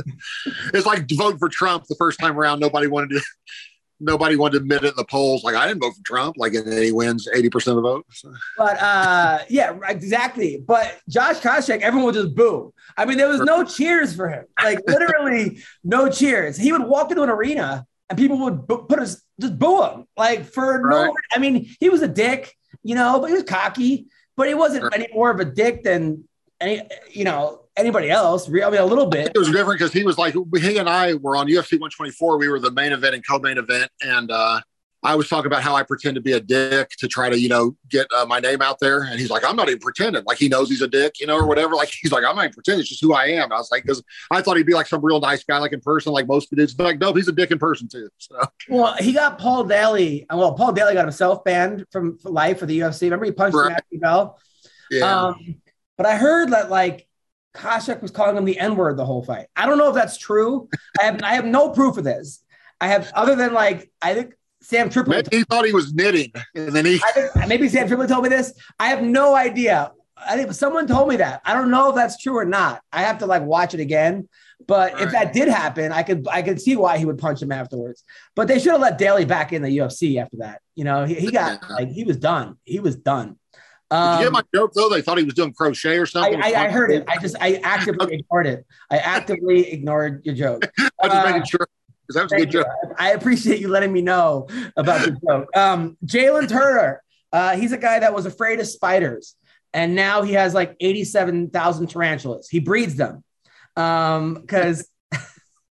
it's like vote for Trump the first time around. Nobody wanted to. Nobody wanted to admit it in the polls. Like I didn't vote for Trump. Like and then he wins eighty percent of the vote. So. But uh, yeah, exactly. But Josh Koscheck, everyone would just boo. I mean, there was no cheers for him. Like literally no cheers. He would walk into an arena and people would bo- put us just boo him. Like for right. no. I mean, he was a dick, you know, but he was cocky. But he wasn't right. any more of a dick than any, you know. Anybody else? I mean, a little bit. It was different because he was like, he and I were on U F C one twenty-four. We were the main event and co-main event. And uh, I was talking about how I pretend to be a dick to try to, you know, get uh, my name out there. And he's like, I'm not even pretending. Like he knows he's a dick, you know, or whatever. Like he's like, I'm not even pretending. It's just who I am. And I was like, because I thought he'd be like some real nice guy, like in person, like most of the dudes. But like, no, he's a dick in person too. So. Well, he got Paul Daly. Well, Paul Daly got himself banned from for life for the U F C. Remember he punched right. Matthew Bell? Yeah. Um, but I heard that like, Koscheck was calling him the N-word the whole fight. I don't know if that's true. I have I have no proof of this. I have other than like I think Sam Tripoli. Maybe he thought he was knitting, and then he. I think, maybe Sam Tripoli told me this. I have no idea. I think someone told me that. I don't know if that's true or not. I have to like watch it again. But All if right. that did happen, I could I could see why he would punch him afterwards. But they should have let Daly back in the U F C after that. You know, he, he got like he was done. He was done. Um, Did you get my joke though? They thought he was doing crochet or something. I, I, I heard it. I just I actively ignored it. I actively ignored your joke. I'm just uh, making sure because that was a good joke. You. I appreciate you letting me know about the joke. Um, Jalen Turner, uh, he's a guy that was afraid of spiders, and now he has like eighty-seven thousand tarantulas. He breeds them because. Um,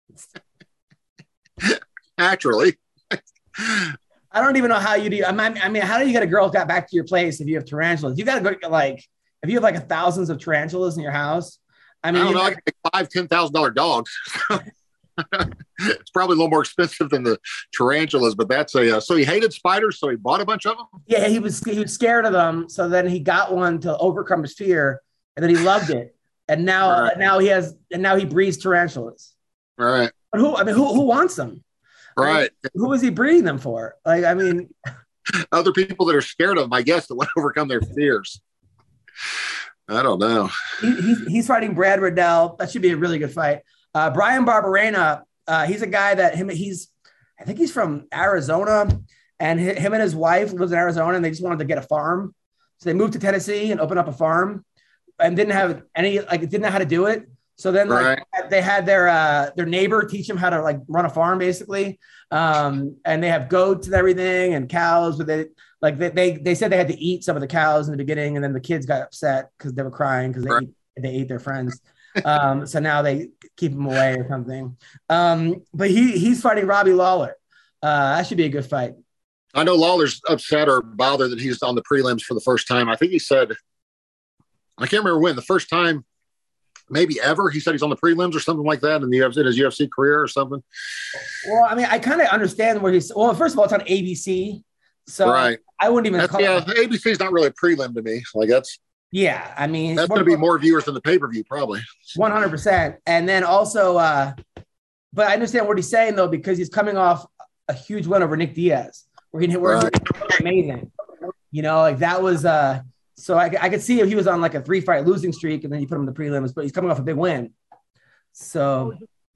Naturally. I don't even know how you do. I mean, I mean, how do you get a girl got back to your place if you have tarantulas? You got to go like, if you have like a thousands of tarantulas in your house. I mean, I don't know. got, I can make five, ten thousand dollar dogs. It's probably a little more expensive than the tarantulas, but that's a. Uh, so he hated spiders, so he bought a bunch of them. Yeah, he was he was scared of them. So then he got one to overcome his fear, and then he loved it. And now, Right. now he has, and now he breeds tarantulas. Right. But who? I mean, who who wants them? Right. Like, who is he breeding them for? Like, I mean, Other people that are scared of them, I guess, that want to overcome their fears. I don't know. he, he's he's fighting Brad Riddell. That should be a really good fight. Uh, Brian Barberena, uh, he's a guy that him he's, I think he's from Arizona, and hi- him and his wife lives in Arizona, and they just wanted to get a farm, so they moved to Tennessee and opened up a farm, and didn't have any like didn't know how to do it. So then like Right. they had their uh, their neighbor teach them how to like run a farm basically, um, and they have goats and everything and cows, but they like they, they they said they had to eat some of the cows in the beginning, and then the kids got upset because they were crying because they Right. ate, they ate their friends. Um, so now they keep him away or something. Um, but he he's fighting Robbie Lawler. Uh, that should be a good fight. I know Lawler's upset or bothered that he's on the prelims for the first time. I think he said, I can't remember when, the first time, maybe ever. He said he's on the prelims or something like that in the U F C, in his U F C career or something. Well, I mean, I kind of understand where he's. Well, first of all, it's on A B C, so Right. I wouldn't even That's, call yeah, it. the A B C is not really a prelim to me. Like that's Yeah, I mean, that's going to be more viewers than the pay per view, probably. one hundred percent. And then also, uh, but I understand what he's saying though, because he's coming off a huge win over Nick Diaz, where he where Right. he was amazing. You know, like that was. Uh, so I, I could see if he was on like a three fight losing streak, and then you put him in the prelims, but he's coming off a big win. So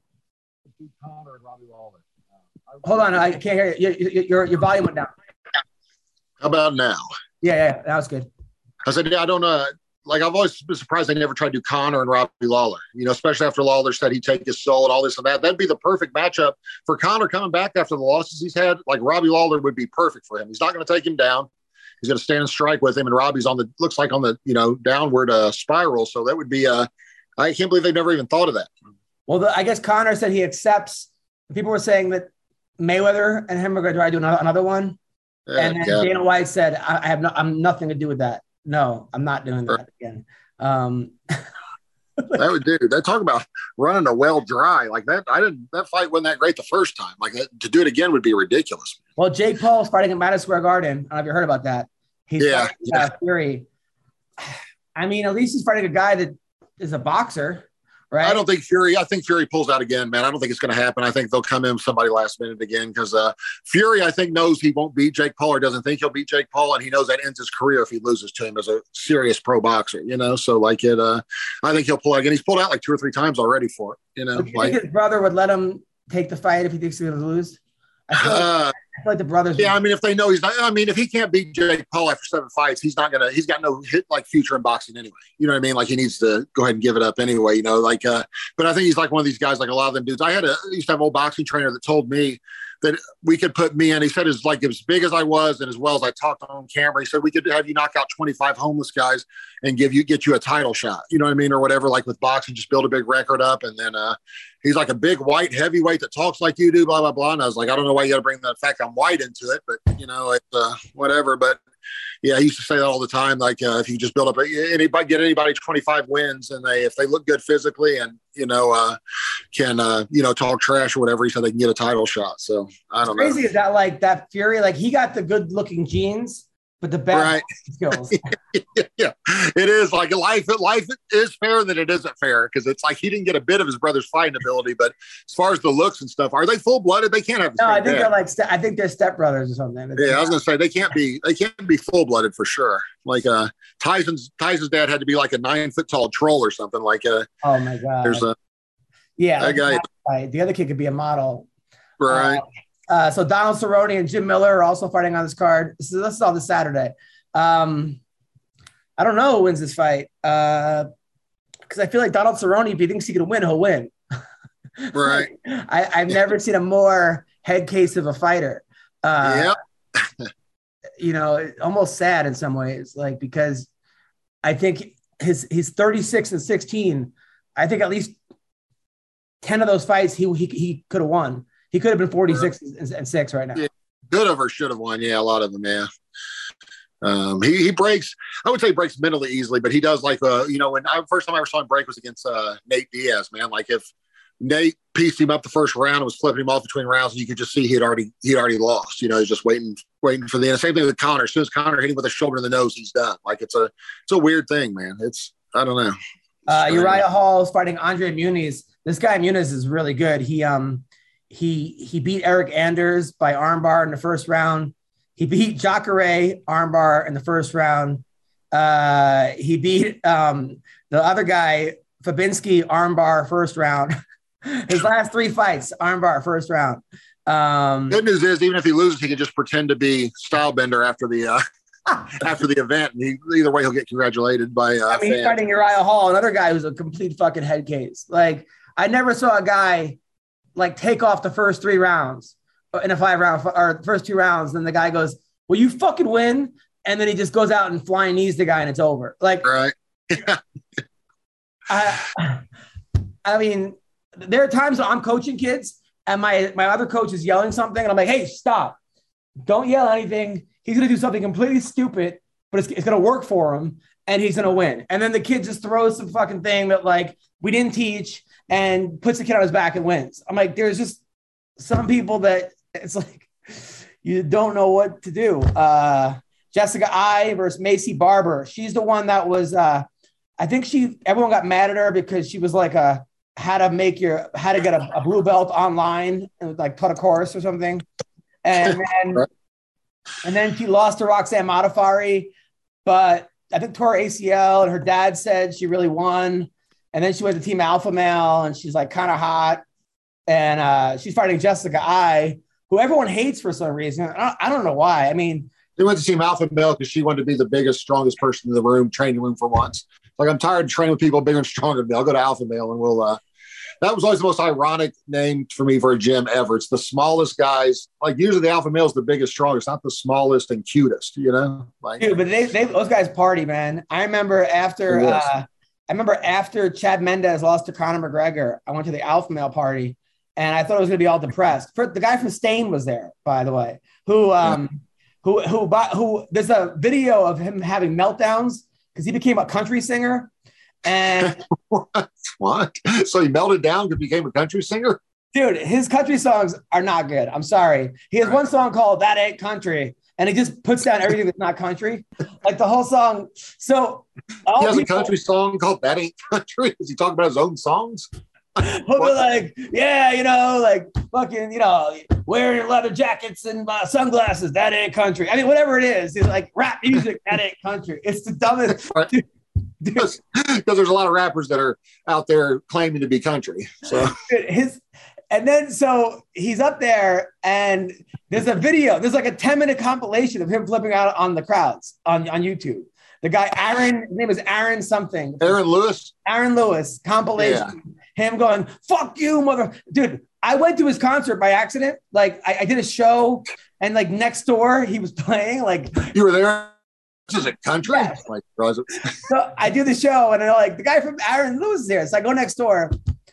hold on, I can't hear you. Your, your, your, your volume went down. How about now? Yeah, yeah, that was good. I said, yeah, I don't know. Like, I've always been surprised they never tried to do Conor and Robbie Lawler, you know, especially after Lawler said he'd take his soul and all this and that. That'd be the perfect matchup for Conor coming back after the losses he's had. Like, Robbie Lawler would be perfect for him. He's not going to take him down. He's going to stand and strike with him. And Robbie's on the, looks like on the, you know, downward uh, spiral. So that would be, uh, I can't believe they've never even thought of that. Well, the, I guess Conor said he accepts. People were saying that Mayweather and him are going to try to do another, another one. Yeah, And then yeah. Dana White said, I, I have no, I'm nothing to do with that. No, I'm not doing that again. Um, That would do. They talk about running a well dry like that. I didn't. That fight wasn't that great the first time. Like that, to do it again would be ridiculous. well, Jake Paul's fighting at Madison Square Garden. I don't know if you heard about that. He's Yeah, fighting, uh, Fury. I mean, at least he's fighting a guy that is a boxer, right? I don't think Fury. I think Fury pulls out again, man. I don't think it's going to happen. I think they'll come in with somebody last minute again because uh, Fury, I think, knows he won't beat Jake Paul or doesn't think he'll beat Jake Paul, and he knows that ends his career if he loses to him as a serious pro boxer. You know, so like it. Uh, I think he'll pull out again. He's pulled out like two or three times already for it. You know, Do you like think his brother would let him take the fight if he thinks he's going to lose? I feel, like, uh, I feel like the brothers. yeah. I mean, if they know he's not. I mean, if he can't beat Jake Paul after seven fights, he's not gonna. He's got no hit like future in boxing anyway. You know what I mean? Like he needs to go ahead and give it up anyway. You know, like. Uh, but I think he's like one of these guys. Like a lot of them dudes. I had a I used to have an old boxing trainer that told me that we could put me in. He said as like as big as I was and as well as I talked on camera. He said we could have you knock out twenty-five homeless guys and give you get you a title shot. You know what I mean, or whatever. Like with boxing, just build a big record up, and then uh, he's like a big white heavyweight that talks like you do. Blah blah blah. And I was like, I don't know why you got to bring the fact I'm white into it, but you know, it's uh, whatever. But yeah, he used to say that all the time. Like uh, if you just build up a, anybody, get anybody twenty-five wins, and they if they look good physically and you know uh, can uh, you know talk trash or whatever, he said they can get a title shot. So I don't know. Crazy is that like that Fury, like he got the good looking genes, but the bad Right. skills. Yeah, it is like life. Life is fair that it isn't fair because it's like he didn't get a bit of his brother's fighting ability. But as far as the looks and stuff, are they full blooded? They can't have. The No, I same think dad. they're like ste- I think they're stepbrothers or something. Yeah, I was gonna say they can't be. They can't be full blooded for sure. Like uh, Tyson's Tyson's dad had to be like a nine foot tall troll or something. Like uh, Oh my god. there's a yeah, that guy. right. The other kid could be a model. right. Uh, uh, so Donald Cerrone and Jim Miller are also fighting on this card. This is, this is all this Saturday. Um, I don't know who wins this fight because uh, I feel like Donald Cerrone, if he thinks he can win, he'll win. Right. I, I've never seen a more head case of a fighter. Uh, Yep. You know, almost sad in some ways, like because I think his he's thirty-six and sixteen. I think at least ten of those fights he he, he could have won. He could have been forty-six and, and six right now. Yeah, could have or should have won. Yeah, a lot of them. Yeah. Um, he he breaks. I would say he breaks mentally easily, but he does like uh, you know, when I first time I ever saw him break was against uh, Nate Diaz. Man, like if Nate pieced him up the first round and was flipping him off between rounds, and you could just see he had already he had already lost. You know, he's just waiting waiting for the end. Same thing with Conor. As soon as Conor hit him with a shoulder in the nose, he's done. Like it's a it's a weird thing, man. It's I don't know. Uh, Uriah Hall is fighting Andre Muniz. This guy Muniz is really good. He um he he beat Eric Anders by armbar in the first round. He beat Jacare armbar in the first round. Uh, he beat um, the other guy Fabinski armbar first round. His last three fights armbar first round. Um, Good news is even if he loses, he can just pretend to be Stylebender after the uh, after the event. And he, either way, he'll get congratulated by. Uh, I mean, he's fighting Uriah Hall, another guy who's a complete fucking head case. Like I never saw a guy like take off the first three rounds in a five round or first two rounds. Then the guy goes, "Well, you fucking win," and then he just goes out and flying knees the guy, and it's over. Like, right? I, I mean, there are times I'm coaching kids, and my my other coach is yelling something, and I'm like, "Hey, stop! Don't yell anything. He's gonna do something completely stupid, but it's, it's gonna work for him, and he's gonna win." And then the kid just throws some fucking thing that like we didn't teach, and puts the kid on his back and wins. I'm like, there's just some people that it's like you don't know what to do. Uh, Jessica I versus Macy Barber. She's the one that was, uh, I think she, everyone got mad at her because she was like a, how to make your, how to get a, a blue belt online and like taught a course or something. And then, and then she lost to Roxanne Modafari, but I think tore her A C L and her dad said she really won. And then she went to Team Alpha Male and she's like kind of hot. And uh, she's fighting Jessica I, who everyone hates for some reason. I don't, I don't know why. I mean, they went to Team Alpha Male because she wanted to be the biggest, strongest person in the room, training room for once. Like, I'm tired of training with people bigger and stronger than me. I'll go to Alpha Male and we'll, uh, that was always the most ironic name for me for a gym ever. It's the smallest guys. Like, usually the Alpha Male is the biggest, strongest, not the smallest and cutest, you know? Like, dude, but they, they, those guys party, man. I remember after, uh, I remember after Chad Mendez lost to Conor McGregor, I went to the Alpha Male party. And I thought I was going to be all depressed. For, the guy from Stain was there, by the way, who, um, who, who, who, who, there's a video of him having meltdowns because he became a country singer. And what? what? So he melted down and became a country singer? Dude, his country songs are not good. I'm sorry. He has right. one song called That Ain't Country. And he just puts down everything that's not country, like the whole song. So all he has people, a country song called That Ain't Country. Is he talking about his own songs? He'll be like, yeah, you know, like fucking, you know, wearing leather jackets and uh, sunglasses. That ain't country. I mean, whatever it is, it's like rap music. That ain't country. It's the dumbest. Dude, because there's a lot of rappers that are out there claiming to be country. So his, and then so he's up there, and there's a video. There's like a ten minute compilation of him flipping out on the crowds on on YouTube. The guy Aaron, his name is Aaron something. Aaron Lewis. Aaron Lewis compilation. Yeah. Him going, fuck you, mother. Dude, I went to his concert by accident. Like, I, I did a show, and like next door, he was playing. Like, you were there? This is a country? Yeah. Like, so I do the show, and they're like, the guy from Aaron Lewis is here. So I go next door.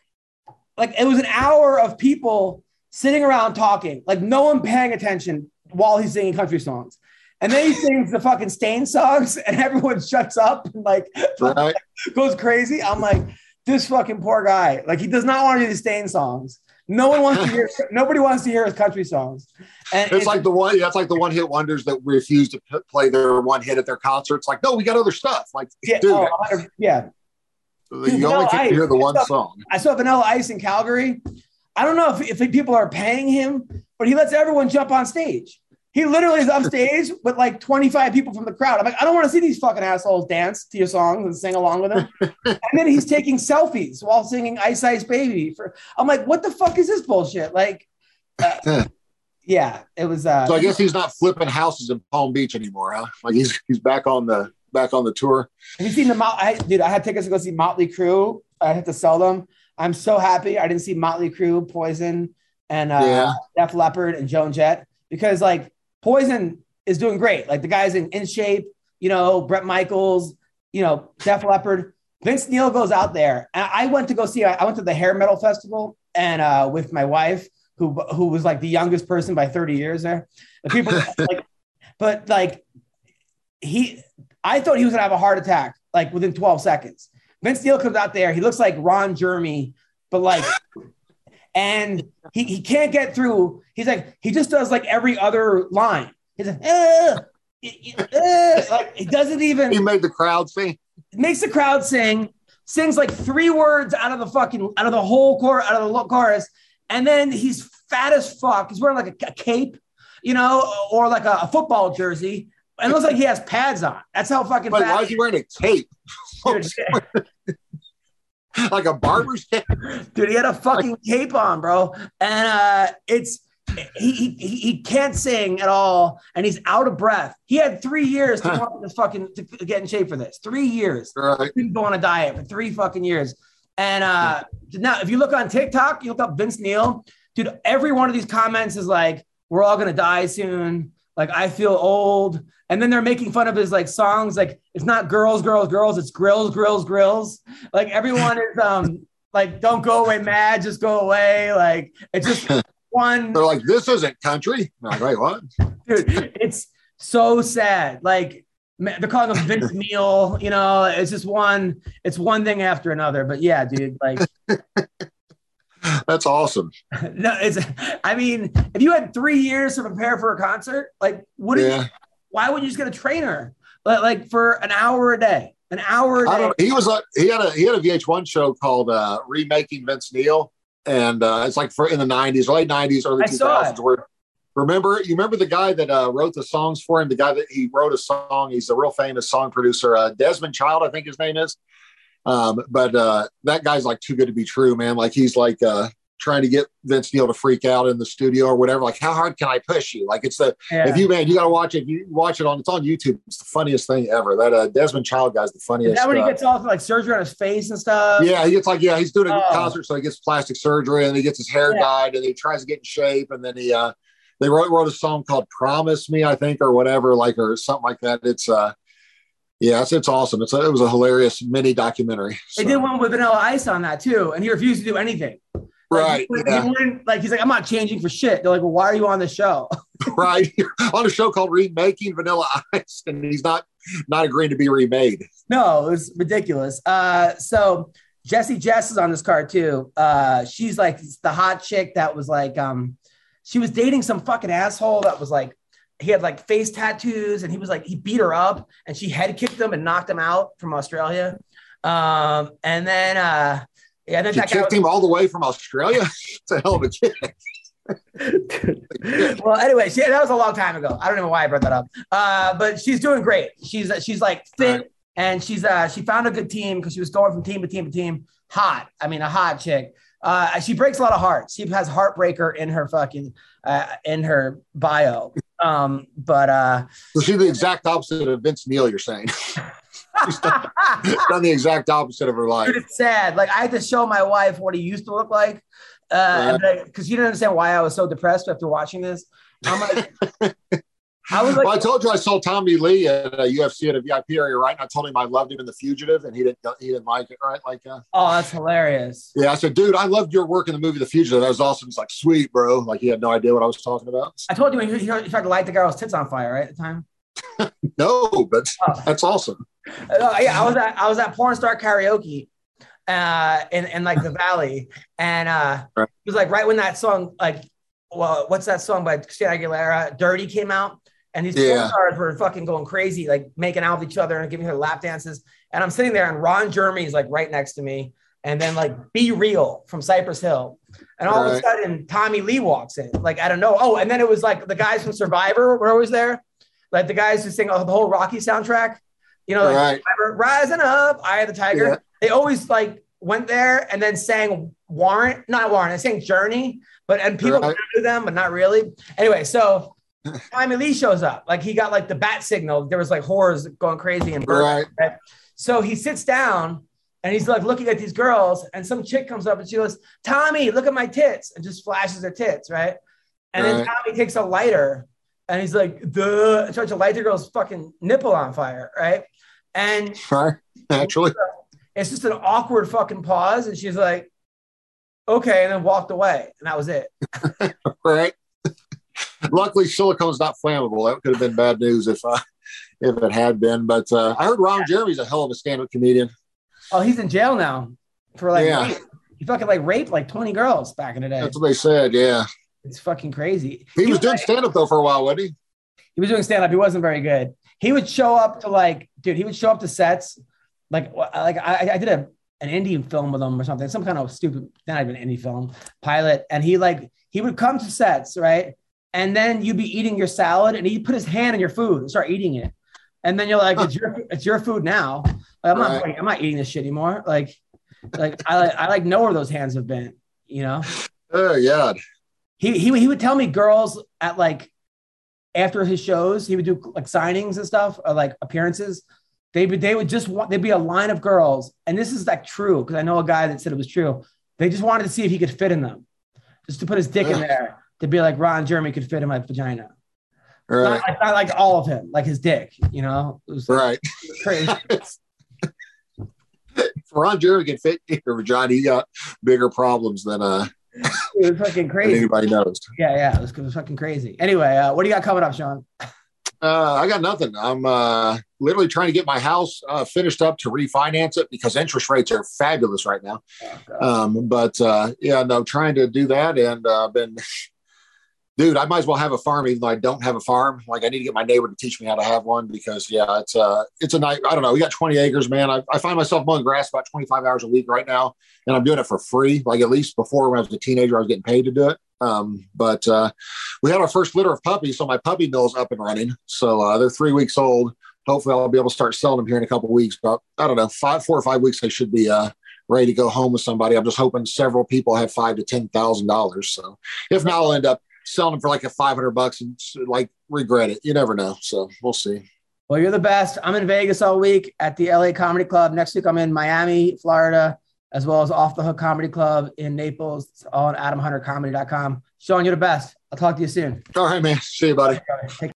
Like, it was an hour of people sitting around talking, like, no one paying attention while he's singing country songs. And then he sings the fucking Stain songs, and everyone shuts up and like, right. goes crazy. I'm like, this fucking poor guy, like he does not want to do the Stain songs. No one wants to hear. Nobody wants to hear his country songs. And it's, it's like the one. That's like the one hit wonders that refuse to p- play their one hit at their concerts. Like, no, we got other stuff. Like, yeah, dude, oh, yeah. You dude, only can hear the one I saw, song. I saw Vanilla Ice in Calgary. I don't know if, if people are paying him, but he lets everyone jump on stage. He literally is up stage with like twenty-five people from the crowd. I'm like, I don't want to see these fucking assholes dance to your songs and sing along with them. And then he's taking selfies while singing Ice Ice Baby. For I'm like, what the fuck is this bullshit? Like, uh, yeah, it was. Uh, so I guess he's not flipping houses in Palm Beach anymore, huh? Like he's he's back on the back on the tour. Have you seen the Mot- I, dude? I had tickets to go see Motley Crue. I had to sell them. I'm so happy I didn't see Motley Crue, Poison, and uh, yeah. Def Leppard and Joan Jett because like. Poison is doing great. Like the guy's in, in shape, you know, Bret Michaels, you know, Def Leppard. Vince Neil goes out there. And I went to go see, I went to the Hair Metal Festival and uh, with my wife, who who was like the youngest person by thirty years there. The people like, but like he, I thought he was gonna have a heart attack like within twelve seconds. Vince Neil comes out there. He looks like Ron Jeremy, but like, and he, he can't get through. He's like, he just does like every other line. He's like, uh, uh, like he doesn't even. He made the crowd sing. Makes the crowd sing, sings like three words out of the fucking, out of the whole chorus, out of the chorus. And then he's fat as fuck. He's wearing like a, a cape, you know, or like a, a football jersey. And it looks like he has pads on. That's how fucking Wait, fat. why is he wearing a cape? Dude, Like a barber's cape? dude, he had a fucking cape on, bro. And uh, it's he, he he can't sing at all, and he's out of breath. He had three years to come up with this fucking to get in shape for this. Three years. Right. He didn't go on a diet for three fucking years. And uh, now, if you look on TikTok, you look up Vince Neil, dude. Every one of these comments is like, "We're all gonna die soon." Like, I feel old. And then they're making fun of his like songs. Like, it's not girls, girls, girls. It's grills, grills, grills. Like, everyone is um like, don't go away mad, just go away. Like, it's just one. They're like, this isn't country. I'm like, wait, what? Dude, it's so sad. Like, they're calling him Vince Neil. You know, it's just one. It's one thing after another. But yeah, dude, like. That's awesome. No, it's. I mean, if you had three years to prepare for a concert, like, wouldn't Yeah. you, why wouldn't you just get a trainer, like, like for an hour a day, an hour a I day? don't, he was like, he had a he had a V H one show called uh, Remaking Vince Neil, and uh, it's like for in the nineties, late nineties, early I two saw thousands. it. Where remember you remember the guy that uh, wrote the songs for him, the guy that he wrote a song. He's a real famous song producer, uh, Desmond Child, I think his name is. Um, but uh, that guy's like too good to be true, man. Like he's like. Uh, trying to get Vince Neil to freak out in the studio or whatever. Like, how hard can I push you? Like, it's the, Yeah. if you, man, you got to watch it. If you watch it on, it's on YouTube. It's the funniest thing ever. That uh, Desmond Child guy's the funniest. Is that when he uh, gets off like surgery on his face and stuff? yeah, he gets like, yeah, he's doing a Oh. concert. So he gets plastic surgery and he gets his hair Yeah. dyed and he tries to get in shape. And then he, uh, they wrote, wrote a song called Promise Me, I think, or whatever, like, or something like that. It's, uh, yeah, it's, it's awesome. It's a, it was a hilarious mini documentary. They So. did one with Vanilla Ice on that too, and he refused to do anything. Like, Right. he wouldn't- Yeah. he wouldn't- like he's like, I'm not changing for shit. They're like, well, why are you on the show? Right. On a show called Remaking Vanilla Ice, and he's not not agreeing to be remade. No, it was ridiculous. Uh, so Jessie Jess is on this card too. Uh, she's like the hot chick that was like, um, she was dating some fucking asshole that was like, he had like face tattoos, and he was like, he beat her up, and she head kicked him and knocked him out from Australia. Um, and then, uh, yeah, then She that guy kicked was- him all the way from Australia. It's a hell of a kick. well, anyway, she, that was a long time ago. I don't know why I brought that up. Uh, but she's doing great. She's she's like fit, Right. and she's uh she found a good team because she was going from team to team to team. Hot. I mean, a hot chick. Uh, she breaks a lot of hearts. She has Heartbreaker in her fucking uh, in her bio. Um, but uh, So she's the exact opposite of Vince Neil, you're saying. She's done, done the exact opposite of her life. dude, it's sad. Like, I had to show my wife what he used to look like, uh, because you didn't understand why I was so depressed after watching this. I'm like, I was like, Well, I told you I saw Tommy Lee at a U F C at a V I P area, right? And I told him I loved him in The Fugitive, and he didn't he didn't like it, right? Like, uh, oh, that's hilarious. yeah, I said, dude, I loved your work in the movie The Fugitive. That was awesome. He's like, sweet, bro. Like, he had no idea what I was talking about. I told you he, he tried to light the girl's tits on fire, right, at the time. No, but Oh. that's awesome. Uh, yeah, I was at I was at porn star karaoke, uh, in in like the valley, and uh, Right. it was like right when that song, like, well, what's that song by Christina Aguilera, "Dirty" came out, and these porn Yeah. stars were fucking going crazy, like making out with each other and giving her lap dances, and I'm sitting there, and Ron Jeremy's like right next to me, and then like Be Real from Cypress Hill, and all of a Right. sudden Tommy Lee walks in, like I don't know, oh, and then it was like the guys from Survivor were always there, like the guys who sing the whole Rocky soundtrack. You know, like Right. Survivor, Rising Up, Eye of the Tiger. Yeah. They always like went there and then sang Warrant, not Warrant, they sang Journey, but and people Right. knew them, but not really. Anyway, so Tommy Lee shows up. Like, he got like the bat signal. There was like horrors going crazy and Right. right? So he sits down and he's like looking at these girls, and some chick comes up and she goes, "Tommy, look at my tits," and just flashes her tits, right? And then Right. Tommy takes a lighter and he's like, "Duh," and starts to light the girl's fucking nipple on fire, right? And Right. Naturally. it's just an awkward fucking pause. And she's like, okay, and then walked away, and that was it. Right. Luckily, silicone's not flammable. That could have been bad news if uh, if it had been. But uh, I heard Ron Jeremy's a hell of a stand-up comedian. Oh, he's in jail now for like Yeah. rape. He fucking like raped like twenty girls back in the day. That's what they said. Yeah. It's fucking crazy. He, was doing like, stand-up though for a while, wasn't he? He was doing stand-up. He wasn't very good. He would show up to like, dude, he would show up to sets. Like, like I, I did a an indie film with him or something, some kind of stupid, not even indie film pilot. And he like, he would come to sets, right? And then you'd be eating your salad and he'd put his hand in your food and start eating it. And then you're like, it's your, it's your food now. Like, I'm not, right. I'm not eating this shit anymore. Like, like I, I like know where those hands have been, you know? Oh yeah. He, he, he would tell me girls at like, after his shows, he would do like signings and stuff or like appearances. They would, they would just want, there'd be a line of girls. And this is like true. Cause I know a guy that said it was true. They just wanted to see if he could fit in them, just to put his dick in there to be like Ron Jeremy could fit in my vagina. Right. Not, not like all of him, like his dick, you know? It was, right. It was crazy. If Ron Jeremy can fit in your vagina, he got bigger problems than, uh, it was fucking crazy. Anybody knows. Yeah. Yeah. It was, it was fucking crazy. Anyway, uh, what do you got coming up, Sean? Uh, I got nothing. I'm uh, literally trying to get my house uh, finished up to refinance it because interest rates are fabulous right now. Oh, um, but uh, yeah, no, trying to do that. And uh, been, dude, I might as well have a farm even though I don't have a farm. Like I need to get my neighbor to teach me how to have one because yeah, it's uh, it's a night. I don't know. We got twenty acres, man. I, I find myself mowing grass about twenty-five hours a week right now. And I'm doing it for free. Like at least before when I was a teenager, I was getting paid to do it. Um, but uh, we had our first litter of puppies, so my puppy mill's up and running. So uh, they're three weeks old. Hopefully, I'll be able to start selling them here in a couple of weeks. But I don't know, five, four or five weeks, I should be uh, ready to go home with somebody. I'm just hoping several people have five to ten thousand dollars. So if not, I'll end up selling them for like a five hundred bucks and like regret it. You never know. So we'll see. Well, you're the best. I'm in Vegas all week at the L A Comedy Club. Next week, I'm in Miami, Florida, as well as Off the Hook Comedy Club in Naples. It's all on adam hunter comedy dot com. Sean, you're the best. I'll talk to you soon. All right, man. See you, buddy. Take